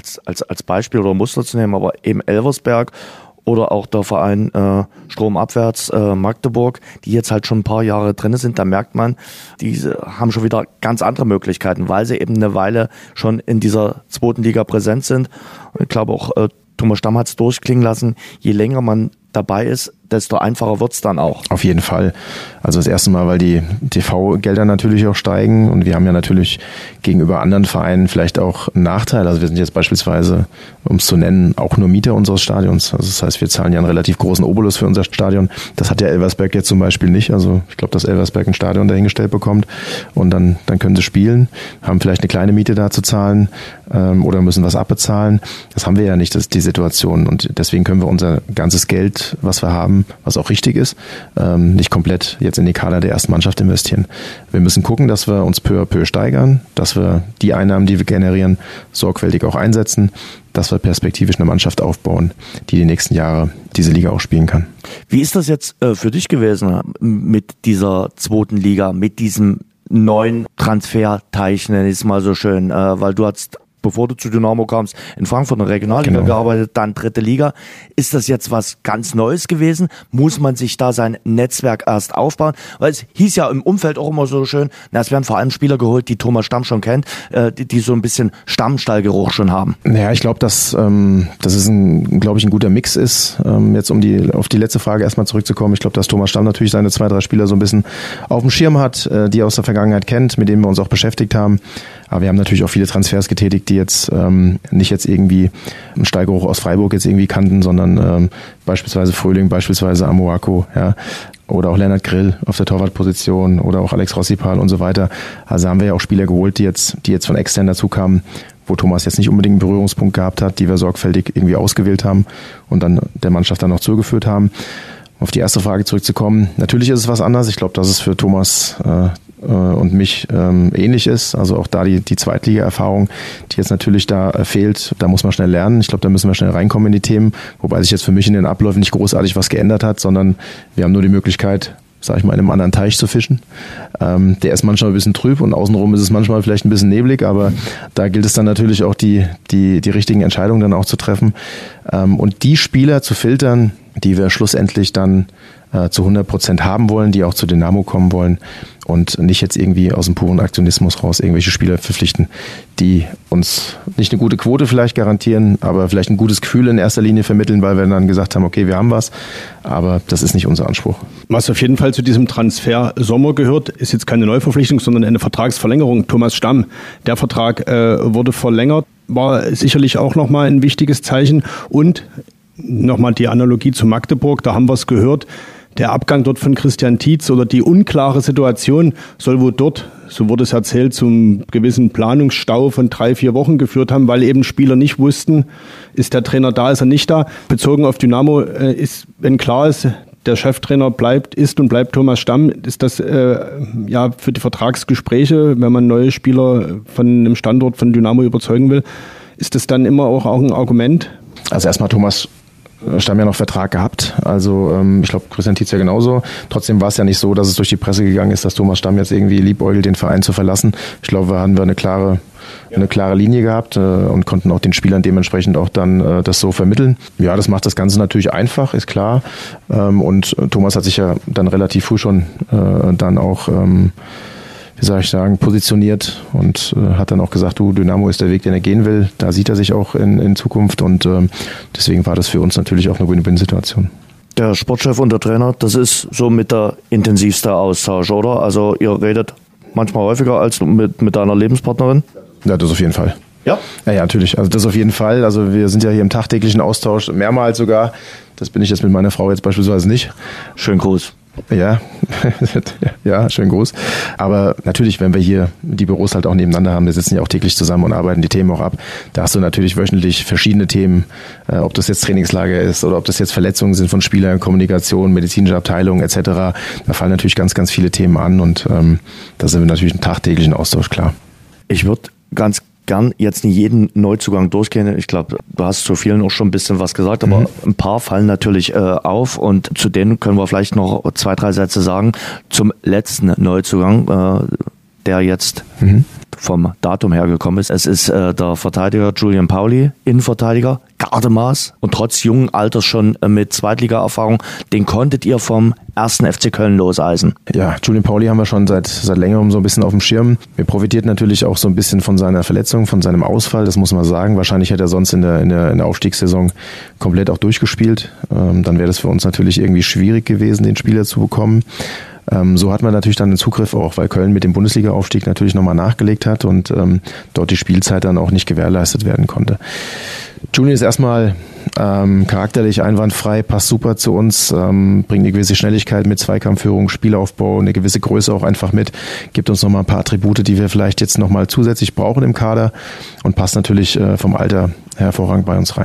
als Beispiel oder Muster zu nehmen, aber eben Elversberg oder auch der Verein Stromabwärts Magdeburg, die jetzt halt schon ein paar Jahre drin sind, da merkt man, diese haben schon wieder ganz andere Möglichkeiten, weil sie eben eine Weile schon in dieser 2. Liga präsent sind. Und ich glaube auch, Thomas Stamm hat es durchklingen lassen, je länger man dabei ist, desto einfacher wird's dann auch. Auf jeden Fall. Also das erste Mal, weil die TV-Gelder natürlich auch steigen und wir haben ja natürlich gegenüber anderen Vereinen vielleicht auch einen Nachteil. Also wir sind jetzt beispielsweise, um es zu nennen, auch nur Mieter unseres Stadions. Also das heißt, wir zahlen ja einen relativ großen Obolus für unser Stadion. Das hat ja Elversberg jetzt zum Beispiel nicht. Also ich glaube, dass Elversberg ein Stadion dahingestellt bekommt und dann können sie spielen, haben vielleicht eine kleine Miete da zu zahlen oder müssen was abbezahlen. Das haben wir ja nicht, das ist die Situation. Und deswegen können wir unser ganzes Geld Geld, was wir haben, was auch richtig ist, nicht komplett jetzt in die Kader der ersten Mannschaft investieren. Wir müssen gucken, dass wir uns peu à peu steigern, dass wir die Einnahmen, die wir generieren, sorgfältig auch einsetzen, dass wir perspektivisch eine Mannschaft aufbauen, die nächsten Jahre diese Liga auch spielen kann. Wie ist das jetzt für dich gewesen mit dieser zweiten Liga, mit diesem neuen Transferteich, nenne ich es mal so schön, weil du hast, bevor du zu Dynamo kamst, in Frankfurt in der Regionalliga gearbeitet, dann dritte Liga. Ist das jetzt was ganz Neues gewesen? Muss man sich da sein Netzwerk erst aufbauen? Weil es hieß ja im Umfeld auch immer so schön, es werden vor allem Spieler geholt, die Thomas Stamm schon kennt, die so ein bisschen Stammstallgeruch schon haben. Ja, ich glaube, dass es ein guter Mix ist. Jetzt auf die letzte Frage erstmal zurückzukommen. Ich glaube, dass Thomas Stamm natürlich seine 2, 3 Spieler so ein bisschen auf dem Schirm hat, die er aus der Vergangenheit kennt, mit denen wir uns auch beschäftigt haben. Aber wir haben natürlich auch viele Transfers getätigt, die jetzt nicht jetzt irgendwie einen Steigeruch aus Freiburg jetzt irgendwie kannten, sondern beispielsweise Fröhling, beispielsweise Amoako, ja, oder auch Lennart Grill auf der Torwartposition oder auch Alex Rossipal und so weiter. Also haben wir ja auch Spieler geholt, die jetzt von extern dazu kamen, wo Thomas jetzt nicht unbedingt einen Berührungspunkt gehabt hat, die wir sorgfältig irgendwie ausgewählt haben und dann der Mannschaft dann noch zugeführt haben. Auf die erste Frage zurückzukommen, natürlich ist es was anderes. Ich glaube, dass es für Thomas und mich ähnlich ist. Also auch da die Zweitliga-Erfahrung, die jetzt natürlich da fehlt, da muss man schnell lernen. Ich glaube, da müssen wir schnell reinkommen in die Themen, wobei sich jetzt für mich in den Abläufen nicht großartig was geändert hat, sondern wir haben nur die Möglichkeit, sag ich mal, in einem anderen Teich zu fischen. Der ist manchmal ein bisschen trüb und außenrum ist es manchmal vielleicht ein bisschen neblig, aber da gilt es dann natürlich auch die richtigen Entscheidungen dann auch zu treffen und die Spieler zu filtern, die wir schlussendlich dann zu 100% haben wollen, die auch zu Dynamo kommen wollen und nicht jetzt irgendwie aus dem puren Aktionismus raus irgendwelche Spieler verpflichten, die uns nicht eine gute Quote vielleicht garantieren, aber vielleicht ein gutes Gefühl in erster Linie vermitteln, weil wir dann gesagt haben, okay, wir haben was, aber das ist nicht unser Anspruch. Was auf jeden Fall zu diesem Transfer Sommer gehört, ist jetzt keine Neuverpflichtung, sondern eine Vertragsverlängerung. Thomas Stamm, der Vertrag wurde verlängert, war sicherlich auch nochmal ein wichtiges Zeichen und nochmal die Analogie zu Magdeburg, da haben wir es gehört, der Abgang dort von Christian Tietz oder die unklare Situation soll wohl dort, so wurde es erzählt, zum gewissen Planungsstau von 3-4 Wochen geführt haben, weil eben Spieler nicht wussten, ist der Trainer da, ist er nicht da. Bezogen auf Dynamo ist, wenn klar ist, der Cheftrainer ist und bleibt Thomas Stamm, ist das für die Vertragsgespräche, wenn man neue Spieler von einem Standort von Dynamo überzeugen will, ist das dann immer auch ein Argument? Also erstmal Thomas Stamm ja noch Vertrag gehabt, also ich glaube Christian Tietz ja genauso. Trotzdem war es ja nicht so, dass es durch die Presse gegangen ist, dass Thomas Stamm jetzt irgendwie liebäugelt, den Verein zu verlassen. Ich glaube, da haben wir eine klare Linie gehabt und konnten auch den Spielern dementsprechend auch dann das so vermitteln. Ja, das macht das Ganze natürlich einfach, ist klar. Und Thomas hat sich ja dann relativ früh schon dann auch positioniert und hat dann auch gesagt, Dynamo ist der Weg, den er gehen will. Da sieht er sich auch in Zukunft und deswegen war das für uns natürlich auch eine Win-Win-Situation. Der Sportchef und der Trainer, das ist so mit der intensivste Austausch, oder? Also ihr redet manchmal häufiger als mit deiner Lebenspartnerin? Ja, das auf jeden Fall. Ja? Ja, natürlich. Also das auf jeden Fall. Also wir sind ja hier im tagtäglichen Austausch, mehrmals sogar. Das bin ich jetzt mit meiner Frau jetzt beispielsweise nicht. Schönen Gruß. Ja, ja, schönen Gruß. Aber natürlich, wenn wir hier die Büros halt auch nebeneinander haben, wir sitzen ja auch täglich zusammen und arbeiten die Themen auch ab, da hast du natürlich wöchentlich verschiedene Themen, ob das jetzt Trainingslager ist oder ob das jetzt Verletzungen sind von Spielern, Kommunikation, medizinische Abteilung etc. Da fallen natürlich ganz, ganz viele Themen an und da sind wir natürlich im tagtäglichen Austausch, klar. Ich würde ganz gern jetzt nicht jeden Neuzugang durchgehen. Ich glaube, du hast zu vielen auch schon ein bisschen was gesagt, aber ein paar fallen natürlich auf und zu denen können wir vielleicht noch 2, 3 Sätze sagen. Zum letzten Neuzugang, der jetzt vom Datum her gekommen ist. Es ist der Verteidiger Julian Pauli, Innenverteidiger, Gardemaß und trotz jungen Alters schon mit Zweitliga-Erfahrung. Den konntet ihr vom 1. FC Köln loseisen. Ja, Julian Pauli haben wir schon seit längerem so ein bisschen auf dem Schirm. Wir profitiert natürlich auch so ein bisschen von seiner Verletzung, von seinem Ausfall, das muss man sagen. Wahrscheinlich hätte er sonst in der Aufstiegssaison komplett auch durchgespielt. Dann wäre das für uns natürlich irgendwie schwierig gewesen, den Spieler zu bekommen. So hat man natürlich dann den Zugriff auch, weil Köln mit dem Bundesliga-Aufstieg natürlich nochmal nachgelegt hat und dort die Spielzeit dann auch nicht gewährleistet werden konnte. Julian ist erstmal charakterlich einwandfrei, passt super zu uns, bringt eine gewisse Schnelligkeit mit, Zweikampfführung, Spielaufbau, eine gewisse Größe auch einfach mit, gibt uns nochmal ein paar Attribute, die wir vielleicht jetzt nochmal zusätzlich brauchen im Kader und passt natürlich vom Alter hervorragend bei uns rein.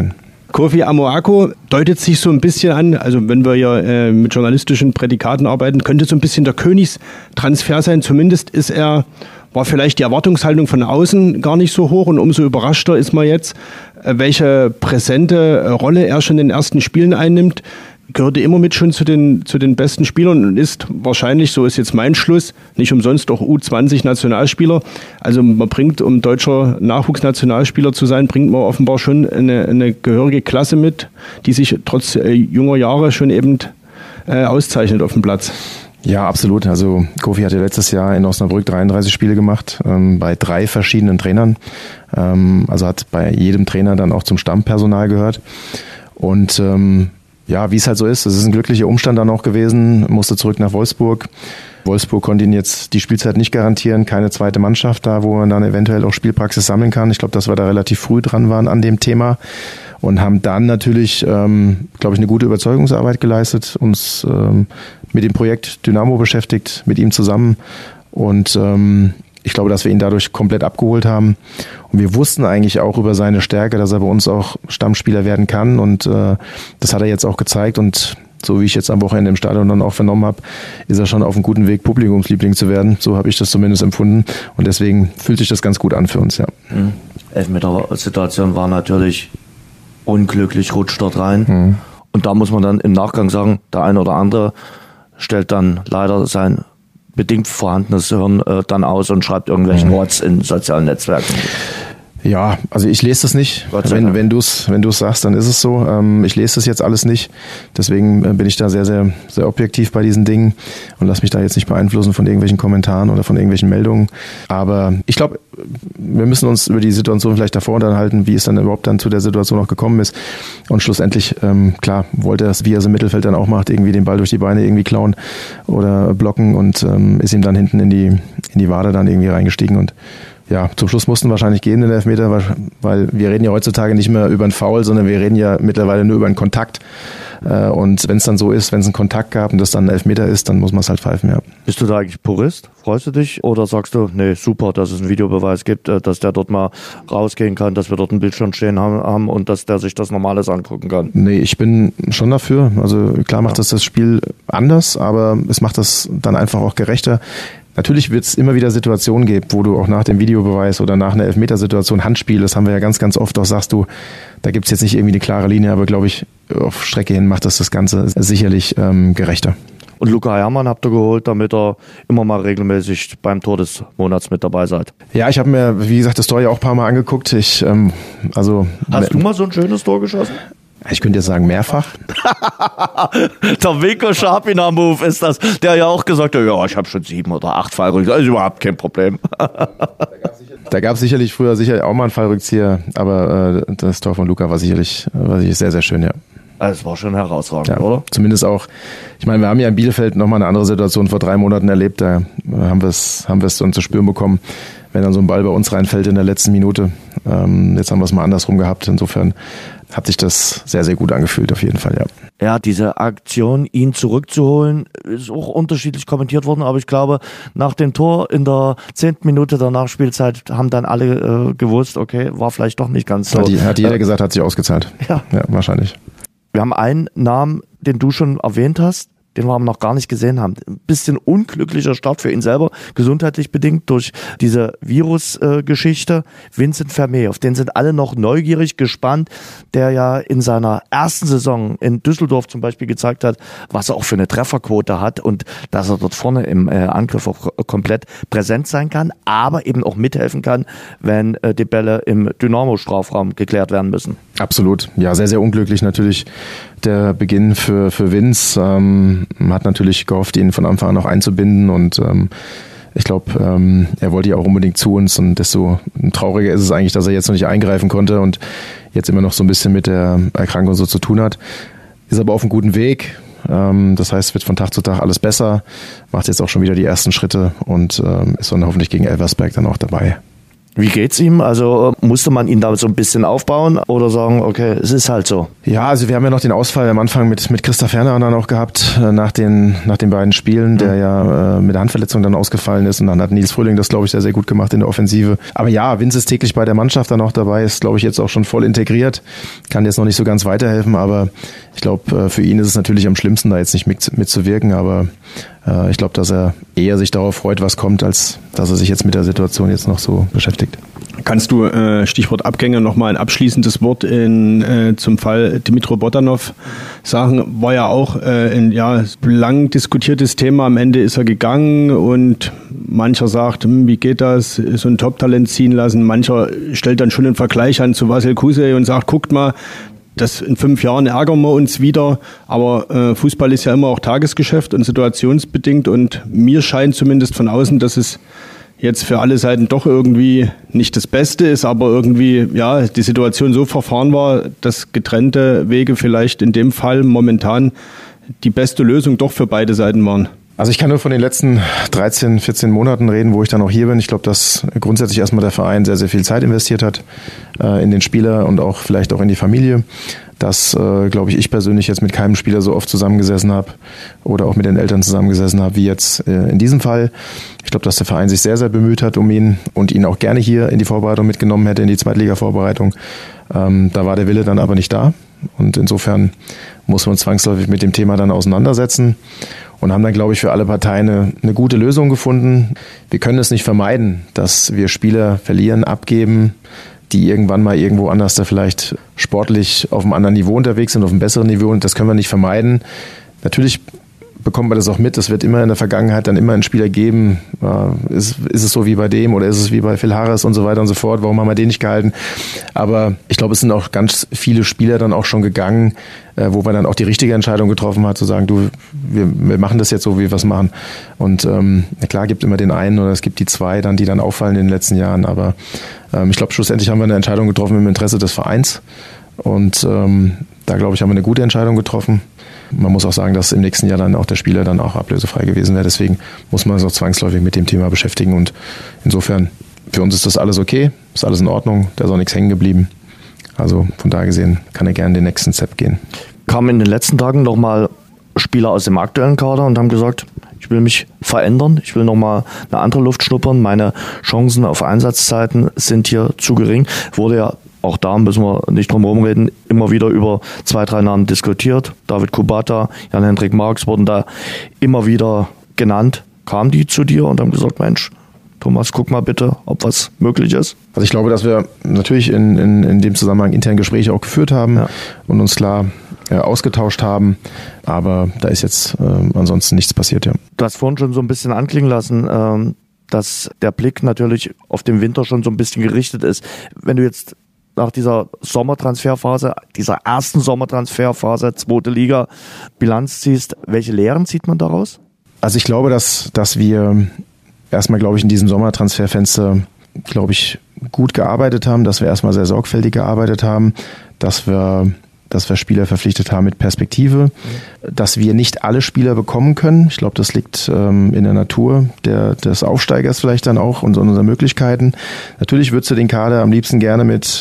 Kofi Amoako deutet sich so ein bisschen an, also wenn wir ja mit journalistischen Prädikaten arbeiten, könnte so ein bisschen der Königstransfer sein. Zumindest war vielleicht die Erwartungshaltung von außen gar nicht so hoch und umso überraschter ist man jetzt, welche präsente Rolle er schon in den ersten Spielen einnimmt. Gehörte immer mit schon zu den besten Spielern und ist wahrscheinlich, so ist jetzt mein Schluss, nicht umsonst auch U20-Nationalspieler. Also man bringt, um deutscher Nachwuchsnationalspieler zu sein, bringt man offenbar schon eine gehörige Klasse mit, die sich trotz junger Jahre schon eben auszeichnet auf dem Platz. Ja, absolut. Also Kofi hat ja letztes Jahr in Osnabrück 33 Spiele gemacht, bei 3 verschiedenen Trainern. Also hat bei jedem Trainer dann auch zum Stammpersonal gehört. Und ja, wie es halt so ist, es ist ein glücklicher Umstand dann auch gewesen, musste zurück nach Wolfsburg. Wolfsburg konnte ihn jetzt die Spielzeit nicht garantieren, keine zweite Mannschaft da, wo man dann eventuell auch Spielpraxis sammeln kann. Ich glaube, dass wir da relativ früh dran waren an dem Thema und haben dann natürlich, glaube ich, eine gute Überzeugungsarbeit geleistet, uns mit dem Projekt Dynamo beschäftigt, mit ihm zusammen und ich glaube, dass wir ihn dadurch komplett abgeholt haben. Und wir wussten eigentlich auch über seine Stärke, dass er bei uns auch Stammspieler werden kann. Und das hat er jetzt auch gezeigt. Und so wie ich jetzt am Wochenende im Stadion dann auch vernommen habe, ist er schon auf einem guten Weg, Publikumsliebling zu werden. So habe ich das zumindest empfunden. Und deswegen fühlt sich das ganz gut an für uns, ja. Elfmeter-Situation war natürlich unglücklich, rutscht dort rein. Und da muss man dann im Nachgang sagen, der eine oder andere stellt dann leider sein bedingt vorhandenes Hirn dann aus und schreibt irgendwelchen Worts in sozialen Netzwerken. Ja, also ich lese das nicht. Wenn du es sagst, dann ist es so. Ich lese das jetzt alles nicht. Deswegen bin ich da sehr, sehr, sehr objektiv bei diesen Dingen und lasse mich da jetzt nicht beeinflussen von irgendwelchen Kommentaren oder von irgendwelchen Meldungen. Aber ich glaube, wir müssen uns über die Situation vielleicht davor unterhalten, wie es dann überhaupt dann zu der Situation auch gekommen ist. Und schlussendlich, klar, wollte er es, wie er es im Mittelfeld dann auch macht, irgendwie den Ball durch die Beine irgendwie klauen oder blocken und ist ihm dann hinten in die Wade dann irgendwie reingestiegen und ja, zum Schluss mussten wahrscheinlich gehen in den Elfmeter, weil wir reden ja heutzutage nicht mehr über einen Foul, sondern wir reden ja mittlerweile nur über einen Kontakt. Und wenn es dann so ist, wenn es einen Kontakt gab und das dann ein Elfmeter ist, dann muss man es halt pfeifen, ja. Bist du da eigentlich Purist? Freust du dich? Oder sagst du, nee, super, dass es einen Videobeweis gibt, dass der dort mal rausgehen kann, dass wir dort einen Bildschirm stehen haben und dass der sich das Normales angucken kann? Nee, ich bin schon dafür. Also klar macht das Spiel anders, aber es macht das dann einfach auch gerechter. Natürlich wird es immer wieder Situationen geben, wo du auch nach dem Videobeweis oder nach einer Elfmetersituation Handspiel, das haben wir ja ganz, ganz oft, auch sagst du, da gibt es jetzt nicht irgendwie eine klare Linie, aber glaube ich, auf Strecke hin macht das Ganze sicherlich gerechter. Und Luca Herrmann habt ihr geholt, damit er immer mal regelmäßig beim Tor des Monats mit dabei seid. Ja, ich habe mir, wie gesagt, das Tor ja auch ein paar Mal angeguckt. Hast du mal so ein schönes Tor geschossen? Ich könnte jetzt sagen, mehrfach. Der Vico Scharpiner-Move ist das, der ja auch gesagt hat, ja, ich habe schon 7 oder 8 Fallrückzieher, also überhaupt kein Problem. Da gab es sicherlich früher auch mal einen Fallrückzieher, aber das Tor von Luca war sicherlich sehr, sehr schön, ja. Also es war schon herausragend, ja, oder? Zumindest auch, ich meine, wir haben ja in Bielefeld nochmal eine andere Situation vor 3 Monaten erlebt, da haben wir es dann zu spüren bekommen, wenn dann so ein Ball bei uns reinfällt in der letzten Minute. Jetzt haben wir es mal andersrum gehabt, insofern hat sich das sehr, sehr gut angefühlt, auf jeden Fall, ja. Ja, diese Aktion, ihn zurückzuholen, ist auch unterschiedlich kommentiert worden, aber ich glaube, nach dem Tor in der 10. Minute der Nachspielzeit haben dann alle gewusst, okay, war vielleicht doch nicht ganz so. Hat jeder gesagt, hat sich ausgezahlt. Ja, wahrscheinlich. Wir haben einen Namen, den du schon erwähnt hast, den wir noch gar nicht gesehen haben. Ein bisschen unglücklicher Start für ihn selber, gesundheitlich bedingt durch diese Virus-Geschichte. Vincent Vermey, auf den sind alle noch neugierig gespannt, der ja in seiner ersten Saison in Düsseldorf zum Beispiel gezeigt hat, was er auch für eine Trefferquote hat und dass er dort vorne im Angriff auch komplett präsent sein kann, aber eben auch mithelfen kann, wenn die Bälle im Dynamo-Strafraum geklärt werden müssen. Absolut. Ja, sehr, sehr unglücklich natürlich der Beginn für Vince. Man hat natürlich gehofft, ihn von Anfang an noch einzubinden und ich glaube, er wollte ja auch unbedingt zu uns und desto trauriger ist es eigentlich, dass er jetzt noch nicht eingreifen konnte und jetzt immer noch so ein bisschen mit der Erkrankung so zu tun hat. Ist aber auf einem guten Weg. Das heißt, wird von Tag zu Tag alles besser, macht jetzt auch schon wieder die ersten Schritte und ist dann hoffentlich gegen Elversberg dann auch dabei. Wie geht's ihm? Also musste man ihn da so ein bisschen aufbauen oder sagen, okay, es ist halt so? Ja, also wir haben ja noch den Ausfall am Anfang mit Christoph Ferner dann auch gehabt, nach den beiden Spielen, der ja mit der Handverletzung dann ausgefallen ist. Und dann hat Nils Fröhling das, glaube ich, sehr, sehr gut gemacht in der Offensive. Aber ja, Vince ist täglich bei der Mannschaft dann auch dabei, ist, glaube ich, jetzt auch schon voll integriert. Kann jetzt noch nicht so ganz weiterhelfen, aber ich glaube, für ihn ist es natürlich am schlimmsten, da jetzt nicht mitzuwirken. Aber ich glaube, dass er eher sich darauf freut, was kommt, als dass er sich jetzt mit der Situation jetzt noch so beschäftigt. Kannst du, Stichwort Abgänge, nochmal ein abschließendes Wort zum Fall Dimitrij Botanov sagen? War ja auch ein lang diskutiertes Thema. Am Ende ist er gegangen und mancher sagt, wie geht das, so ein Top-Talent ziehen lassen. Mancher stellt dann schon einen Vergleich an zu Vasil Kusej und sagt, guckt mal, das in 5 Jahren ärgern wir uns wieder, aber Fußball ist ja immer auch Tagesgeschäft und situationsbedingt und mir scheint zumindest von außen, dass es jetzt für alle Seiten doch irgendwie nicht das Beste ist, aber irgendwie die Situation so verfahren war, dass getrennte Wege vielleicht in dem Fall momentan die beste Lösung doch für beide Seiten waren. Also ich kann nur von den letzten 13, 14 Monaten reden, wo ich dann auch hier bin. Ich glaube, dass grundsätzlich erstmal der Verein sehr, sehr viel Zeit investiert hat in den Spieler und auch vielleicht auch in die Familie. Dass, glaube ich persönlich jetzt mit keinem Spieler so oft zusammengesessen habe oder auch mit den Eltern zusammengesessen habe wie jetzt in diesem Fall. Ich glaube, dass der Verein sich sehr, sehr bemüht hat um ihn und ihn auch gerne hier in die Vorbereitung mitgenommen hätte, in die Zweitliga-Vorbereitung. Da war der Wille dann aber nicht da und insofern muss man zwangsläufig mit dem Thema dann auseinandersetzen und haben dann, glaube ich, für alle Parteien eine gute Lösung gefunden. Wir können es nicht vermeiden, dass wir Spieler verlieren, abgeben, die irgendwann mal irgendwo anders da vielleicht sportlich auf einem anderen Niveau unterwegs sind, auf einem besseren Niveau, und das können wir nicht vermeiden. Natürlich bekommt man das auch mit, es wird immer in der Vergangenheit dann immer einen Spieler geben, ist es so wie bei dem oder ist es wie bei Phil Harris und so weiter und so fort, warum haben wir den nicht gehalten? Aber ich glaube, es sind auch ganz viele Spieler dann auch schon gegangen, wo man dann auch die richtige Entscheidung getroffen hat, zu sagen, du, wir machen das jetzt so, wie wir es machen. Und klar, gibt immer den einen oder es gibt die zwei dann, die dann auffallen in den letzten Jahren, aber ich glaube, schlussendlich haben wir eine Entscheidung getroffen im Interesse des Vereins und da, glaube ich, haben wir eine gute Entscheidung getroffen. Man muss auch sagen, dass im nächsten Jahr dann auch der Spieler dann auch ablösefrei gewesen wäre. Deswegen muss man sich auch zwangsläufig mit dem Thema beschäftigen. Und insofern, für uns ist das alles okay, ist alles in Ordnung, da ist auch nichts hängen geblieben. Also von daher gesehen kann er gerne den nächsten Step gehen. Kamen in den letzten Tagen nochmal Spieler aus dem aktuellen Kader und haben gesagt, ich will mich verändern, ich will nochmal eine andere Luft schnuppern, meine Chancen auf Einsatzzeiten sind hier zu gering. Wurde ja, auch da müssen wir nicht drum herum reden, immer wieder über 2, 3 Namen diskutiert. David Kubata, Jan-Hendrik Marx wurden da immer wieder genannt. Kamen die zu dir und haben gesagt, Mensch, Thomas, guck mal bitte, ob was möglich ist? Also ich glaube, dass wir natürlich in dem Zusammenhang intern Gespräche auch geführt haben und uns klar ausgetauscht haben, aber da ist jetzt ansonsten nichts passiert. Ja. Du hast vorhin schon so ein bisschen anklingen lassen, dass der Blick natürlich auf den Winter schon so ein bisschen gerichtet ist. Wenn du jetzt nach dieser Sommertransferphase, dieser ersten Sommertransferphase, 2. Liga, Bilanz ziehst, welche Lehren zieht man daraus? Also ich glaube, dass wir erstmal, glaube ich, in diesem Sommertransferfenster, glaube ich, gut gearbeitet haben, dass wir erstmal sehr sorgfältig gearbeitet haben, dass wir Spieler verpflichtet haben mit Perspektive, dass wir nicht alle Spieler bekommen können. Ich glaube, das liegt in der Natur des Aufsteigers vielleicht dann auch und unserer Möglichkeiten. Natürlich würdest du den Kader am liebsten gerne mit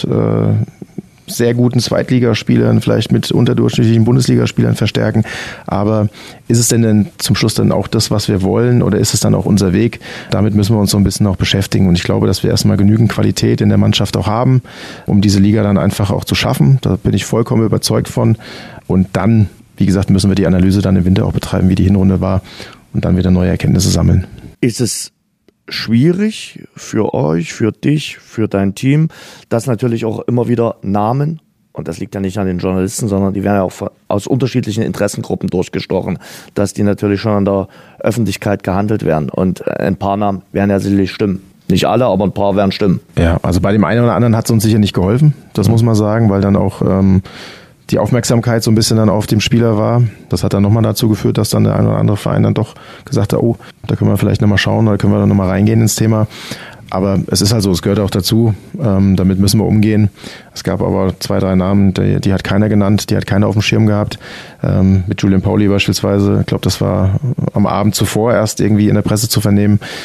sehr guten Zweitligaspielern, vielleicht mit unterdurchschnittlichen Bundesligaspielern verstärken. Aber ist es denn zum Schluss dann auch das, was wir wollen, oder ist es dann auch unser Weg? Damit müssen wir uns so ein bisschen auch beschäftigen. Und ich glaube, dass wir erstmal genügend Qualität in der Mannschaft auch haben, um diese Liga dann einfach auch zu schaffen. Da bin ich vollkommen überzeugt von. Und dann, wie gesagt, müssen wir die Analyse dann im Winter auch betreiben, wie die Hinrunde war, und dann wieder neue Erkenntnisse sammeln. Ist es schwierig für euch, für dich, für dein Team, dass natürlich auch immer wieder Namen, und das liegt ja nicht an den Journalisten, sondern die werden ja auch aus unterschiedlichen Interessengruppen durchgestochen, dass die natürlich schon an der Öffentlichkeit gehandelt werden, und ein paar Namen werden ja sicherlich stimmen. Nicht alle, aber ein paar werden stimmen. Ja, also bei dem einen oder anderen hat es uns sicher nicht geholfen, das muss man sagen, weil dann auch die Aufmerksamkeit so ein bisschen dann auf dem Spieler war. Das hat dann nochmal dazu geführt, dass dann der ein oder andere Verein dann doch gesagt hat, oh, da können wir vielleicht nochmal schauen oder können wir dann nochmal reingehen ins Thema. Aber es ist halt so, es gehört auch dazu, damit müssen wir umgehen. Es gab aber 2, 3 Namen, die hat keiner genannt, die hat keiner auf dem Schirm gehabt. Mit Julian Pauli beispielsweise, ich glaube, das war am Abend zuvor erst irgendwie in der Presse zu vernehmen.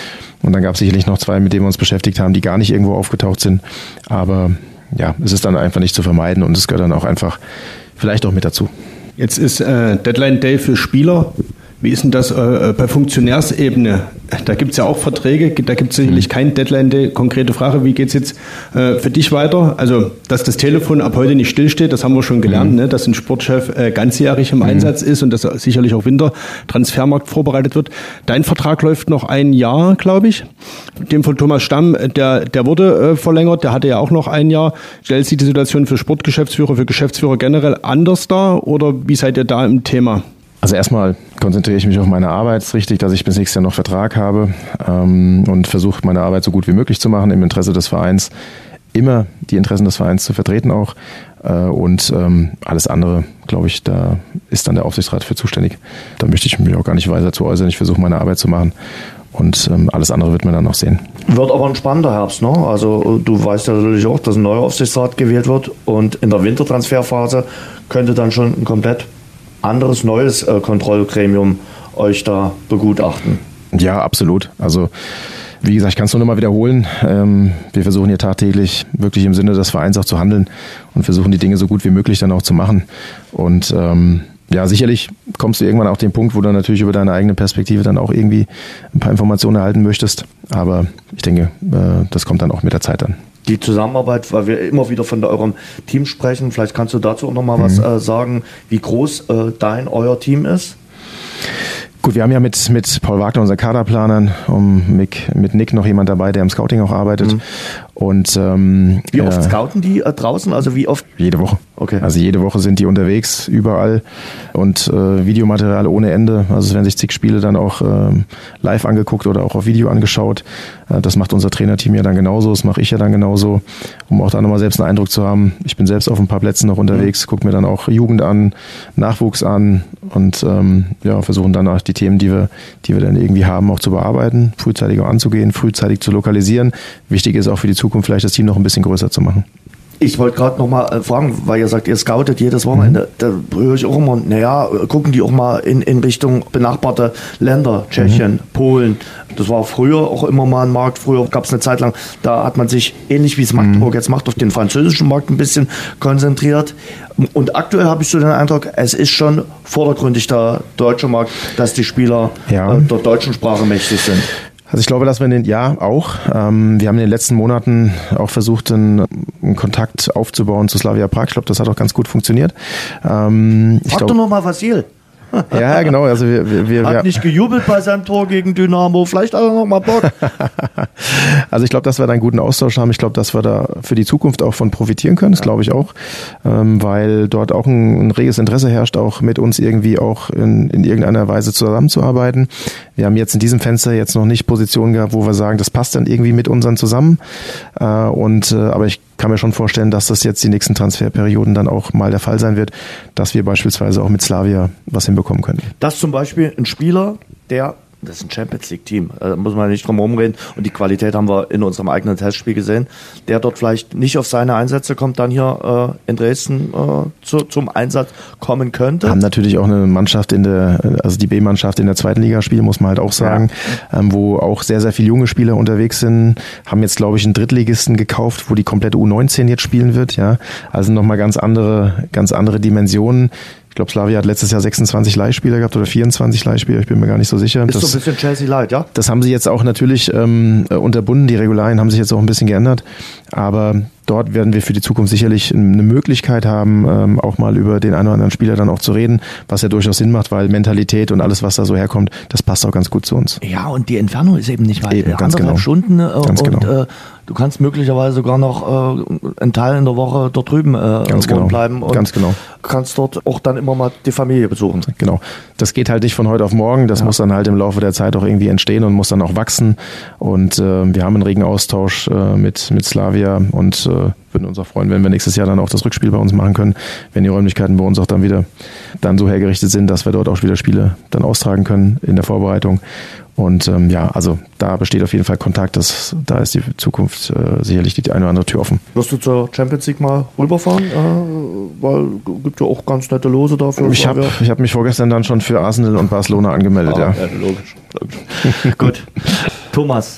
Und dann gab es sicherlich noch 2, mit denen wir uns beschäftigt haben, die gar nicht irgendwo aufgetaucht sind. Aber ja, es ist dann einfach nicht zu vermeiden und es gehört dann auch einfach vielleicht auch mit dazu. Jetzt ist Deadline Day für Spieler. Wie ist denn das bei Funktionärsebene? Da gibt es ja auch Verträge, da gibt es sicherlich kein Deadline Day. Konkrete Frage, wie geht es jetzt für dich weiter? Also, dass das Telefon ab heute nicht stillsteht, das haben wir schon gelernt, ne? Dass ein Sportchef ganzjährig im Einsatz ist und dass sicherlich auch Wintertransfermarkt vorbereitet wird. Dein Vertrag läuft noch 1 Jahr, glaube ich. Dem von Thomas Stamm, der wurde verlängert, der hatte ja auch noch 1 Jahr. Stellt sich die Situation für Sportgeschäftsführer, für Geschäftsführer generell anders dar oder wie seid ihr da im Thema? Also erstmal konzentriere ich mich auf meine Arbeit. Es ist wichtig, dass ich bis nächstes Jahr noch Vertrag habe und versuche, meine Arbeit so gut wie möglich zu machen, im Interesse des Vereins, immer die Interessen des Vereins zu vertreten auch. Und alles andere, glaube ich, da ist dann der Aufsichtsrat für zuständig. Da möchte ich mich auch gar nicht weiter zu äußern. Ich versuche, meine Arbeit zu machen. Und alles andere wird man dann noch sehen. Wird aber ein spannender Herbst, ne? Also du weißt ja natürlich auch, dass ein neuer Aufsichtsrat gewählt wird und in der Wintertransferphase könnte dann schon ein komplett anderes, neues Kontrollgremium euch da begutachten. Ja, absolut. Also wie gesagt, ich kann es nur noch mal wiederholen. Wir versuchen hier tagtäglich wirklich im Sinne des Vereins auch zu handeln und versuchen die Dinge so gut wie möglich dann auch zu machen. Und ja, sicherlich kommst du irgendwann auf den Punkt, wo du natürlich über deine eigene Perspektive dann auch irgendwie ein paar Informationen erhalten möchtest. Aber ich denke, das kommt dann auch mit der Zeit dann. Die Zusammenarbeit, weil wir immer wieder von eurem Team sprechen, vielleicht kannst du dazu auch noch mal was sagen, wie groß euer Team ist? Gut, wir haben ja mit Paul Wagner, unser Kaderplaner, mit Nick noch jemand dabei, der im Scouting auch arbeitet. Und wie oft scouten die draußen? Also wie oft? Jede Woche. Okay. Also jede Woche sind die unterwegs, überall und Videomaterial ohne Ende. Also es werden sich zig Spiele dann auch live angeguckt oder auch auf Video angeschaut. Das macht unser Trainerteam ja dann genauso, das mache ich ja dann genauso, um auch da nochmal selbst einen Eindruck zu haben. Ich bin selbst auf ein paar Plätzen noch unterwegs, gucke mir dann auch Jugend an, Nachwuchs an und versuchen dann auch die Themen, die wir dann irgendwie haben, auch zu bearbeiten, frühzeitig auch anzugehen, frühzeitig zu lokalisieren. Wichtig ist auch für die Zukunft vielleicht das Team noch ein bisschen größer zu machen. Ich wollte gerade noch mal fragen, weil ihr sagt, ihr scoutet jedes Wochenende. Da höre ich auch immer, gucken die auch mal in Richtung benachbarte Länder, Tschechien, Polen. Das war früher auch immer mal ein Markt. Früher gab es eine Zeit lang, da hat man sich, ähnlich wie es Magdeburg jetzt macht, auf den französischen Markt ein bisschen konzentriert. Und aktuell habe ich so den Eindruck, es ist schon vordergründig der deutsche Markt, dass die Spieler der deutschen Sprache mächtig sind. Also ich glaube, dass wir auch. Wir haben in den letzten Monaten auch versucht, einen Kontakt aufzubauen zu Slavia Prag. Ich glaube, das hat auch ganz gut funktioniert. Frag doch noch mal Vasil. Ja, genau. Also wir hat nicht gejubelt bei seinem Tor gegen Dynamo. Vielleicht hat er noch mal Bock. Also ich glaube, dass wir da einen guten Austausch haben. Ich glaube, dass wir da für die Zukunft auch von profitieren können. Das glaube ich auch. Weil dort auch ein reges Interesse herrscht, auch mit uns irgendwie auch in irgendeiner Weise zusammenzuarbeiten. Wir haben jetzt in diesem Fenster jetzt noch nicht Positionen gehabt, wo wir sagen, das passt dann irgendwie mit unseren zusammen. Aber ich kann mir schon vorstellen, dass das jetzt die nächsten Transferperioden dann auch mal der Fall sein wird, dass wir beispielsweise auch mit Slavia was hinbekommen können. Dass zum Beispiel ein Spieler, das ist ein Champions-League-Team, da muss man nicht drum herum reden und die Qualität haben wir in unserem eigenen Testspiel gesehen, der dort vielleicht nicht auf seine Einsätze kommt, dann hier in Dresden zum Einsatz kommen könnte. Haben natürlich auch eine Mannschaft also die B-Mannschaft in der zweiten Liga spielen, muss man halt auch sagen, wo auch sehr, sehr viele junge Spieler unterwegs sind, haben jetzt, glaube ich, einen Drittligisten gekauft, wo die komplette U19 jetzt spielen wird, ja, also nochmal ganz andere Dimensionen. Ich glaube, Slavia hat letztes Jahr 26 Leihspieler gehabt oder 24 Leihspieler, ich bin mir gar nicht so sicher. Ist so ein bisschen Chelsea Light, ja? Das haben sie jetzt auch natürlich unterbunden, die Regularien haben sich jetzt auch ein bisschen geändert, aber dort werden wir für die Zukunft sicherlich eine Möglichkeit haben, auch mal über den einen oder anderen Spieler dann auch zu reden, was ja durchaus Sinn macht, weil Mentalität und alles, was da so herkommt, das passt auch ganz gut zu uns. Ja, und die Entfernung ist eben nicht weit. Eben, ganz genau. Stunden ganz und genau. Du kannst möglicherweise sogar noch einen Teil in der Woche dort drüben wohnen bleiben und ganz genau. kannst dort auch dann immer mal die Familie besuchen. Genau. Das geht halt nicht von heute auf morgen, das muss dann halt im Laufe der Zeit auch irgendwie entstehen und muss dann auch wachsen und wir haben einen regen Austausch mit Slavia und würden uns auch freuen, wenn wir nächstes Jahr dann auch das Rückspiel bei uns machen können, wenn die Räumlichkeiten bei uns auch dann wieder so hergerichtet sind, dass wir dort auch wieder Spiele dann austragen können in der Vorbereitung. Und also da besteht auf jeden Fall Kontakt, da ist die Zukunft sicherlich die eine oder andere Tür offen. Wirst du zur Champions League mal rüberfahren? Weil gibt ja auch ganz nette Lose dafür. Ich hab mich vorgestern dann schon für Arsenal und Barcelona angemeldet. Logisch. Gut. Thomas,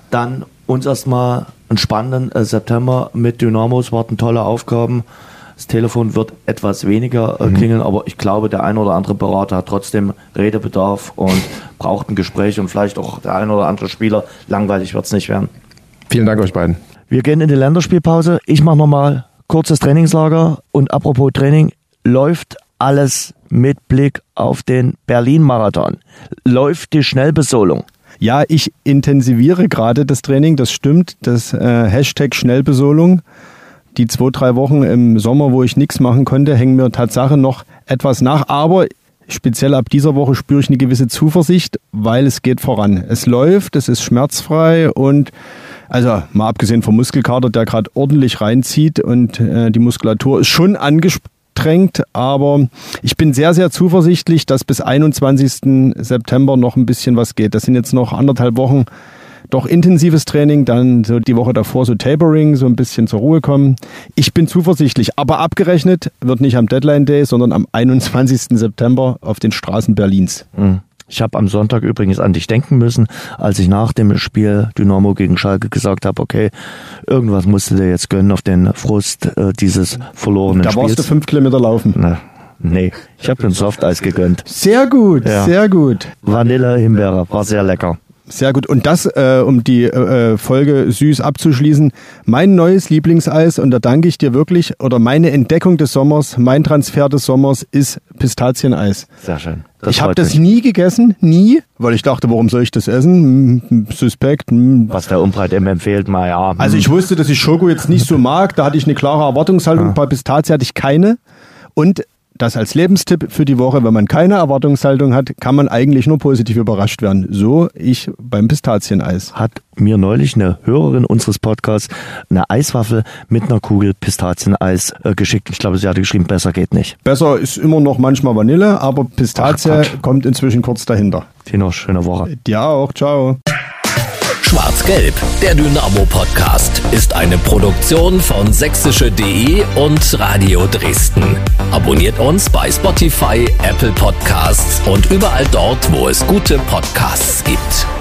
Dann uns erstmal einen spannenden September mit Dynamos, warten tolle Aufgaben. Das Telefon wird etwas weniger klingeln, aber ich glaube, der ein oder andere Berater hat trotzdem Redebedarf und braucht ein Gespräch und vielleicht auch der ein oder andere Spieler. Langweilig wird es nicht werden. Vielen Dank euch beiden. Wir gehen in die Länderspielpause. Ich mache nochmal kurzes Trainingslager und apropos Training, läuft alles mit Blick auf den Berlin-Marathon? Läuft die Schnellbesohlung? Ja, ich intensiviere gerade das Training, das stimmt, das Hashtag Schnellbesohlung. Die 2-3 Wochen im Sommer, wo ich nichts machen konnte, hängen mir Tatsache noch etwas nach. Aber speziell ab dieser Woche spüre ich eine gewisse Zuversicht, weil es geht voran. Es läuft, es ist schmerzfrei und also mal abgesehen vom Muskelkater, der gerade ordentlich reinzieht und die Muskulatur ist schon angestrengt, aber ich bin sehr, sehr zuversichtlich, dass bis 21. September noch ein bisschen was geht. Das sind jetzt noch 1,5 Wochen doch intensives Training, dann so die Woche davor so Tapering, so ein bisschen zur Ruhe kommen. Ich bin zuversichtlich, aber abgerechnet wird nicht am Deadline Day, sondern am 21. September auf den Straßen Berlins. Ich habe am Sonntag übrigens an dich denken müssen, als ich nach dem Spiel Dynamo gegen Schalke gesagt habe, okay, irgendwas musst du dir jetzt gönnen auf den Frust dieses verlorenen Spiels. Da warst du 5 Kilometer laufen. Nee, ich habe den Softeis gegönnt. Sehr gut, ja. Sehr gut. Vanille, Himbeere, war sehr lecker. Sehr gut. Und das, um die Folge süß abzuschließen, mein neues Lieblingseis, und da danke ich dir wirklich, oder meine Entdeckung des Sommers, mein Transfer des Sommers ist Pistazieneis. Sehr schön. Ich habe das nie gegessen, nie, weil ich dachte, warum soll ich das essen? Suspekt. Was der Umbreit empfiehlt, mal ja. Also ich wusste, dass ich Schoko jetzt nicht so mag, da hatte ich eine klare Erwartungshaltung, bei Pistazie hatte ich keine. Und das als Lebenstipp für die Woche, wenn man keine Erwartungshaltung hat, kann man eigentlich nur positiv überrascht werden. So ich beim Pistazieneis. Hat mir neulich eine Hörerin unseres Podcasts eine Eiswaffel mit einer Kugel Pistazieneis geschickt. Ich glaube, sie hatte geschrieben, besser geht nicht. Besser ist immer noch manchmal Vanille, aber Pistazie kommt inzwischen kurz dahinter. Tino, schöne Woche. Dir auch, ciao. Schwarz-Gelb, der Dynamo-Podcast, ist eine Produktion von sächsische.de und Radio Dresden. Abonniert uns bei Spotify, Apple Podcasts und überall dort, wo es gute Podcasts gibt.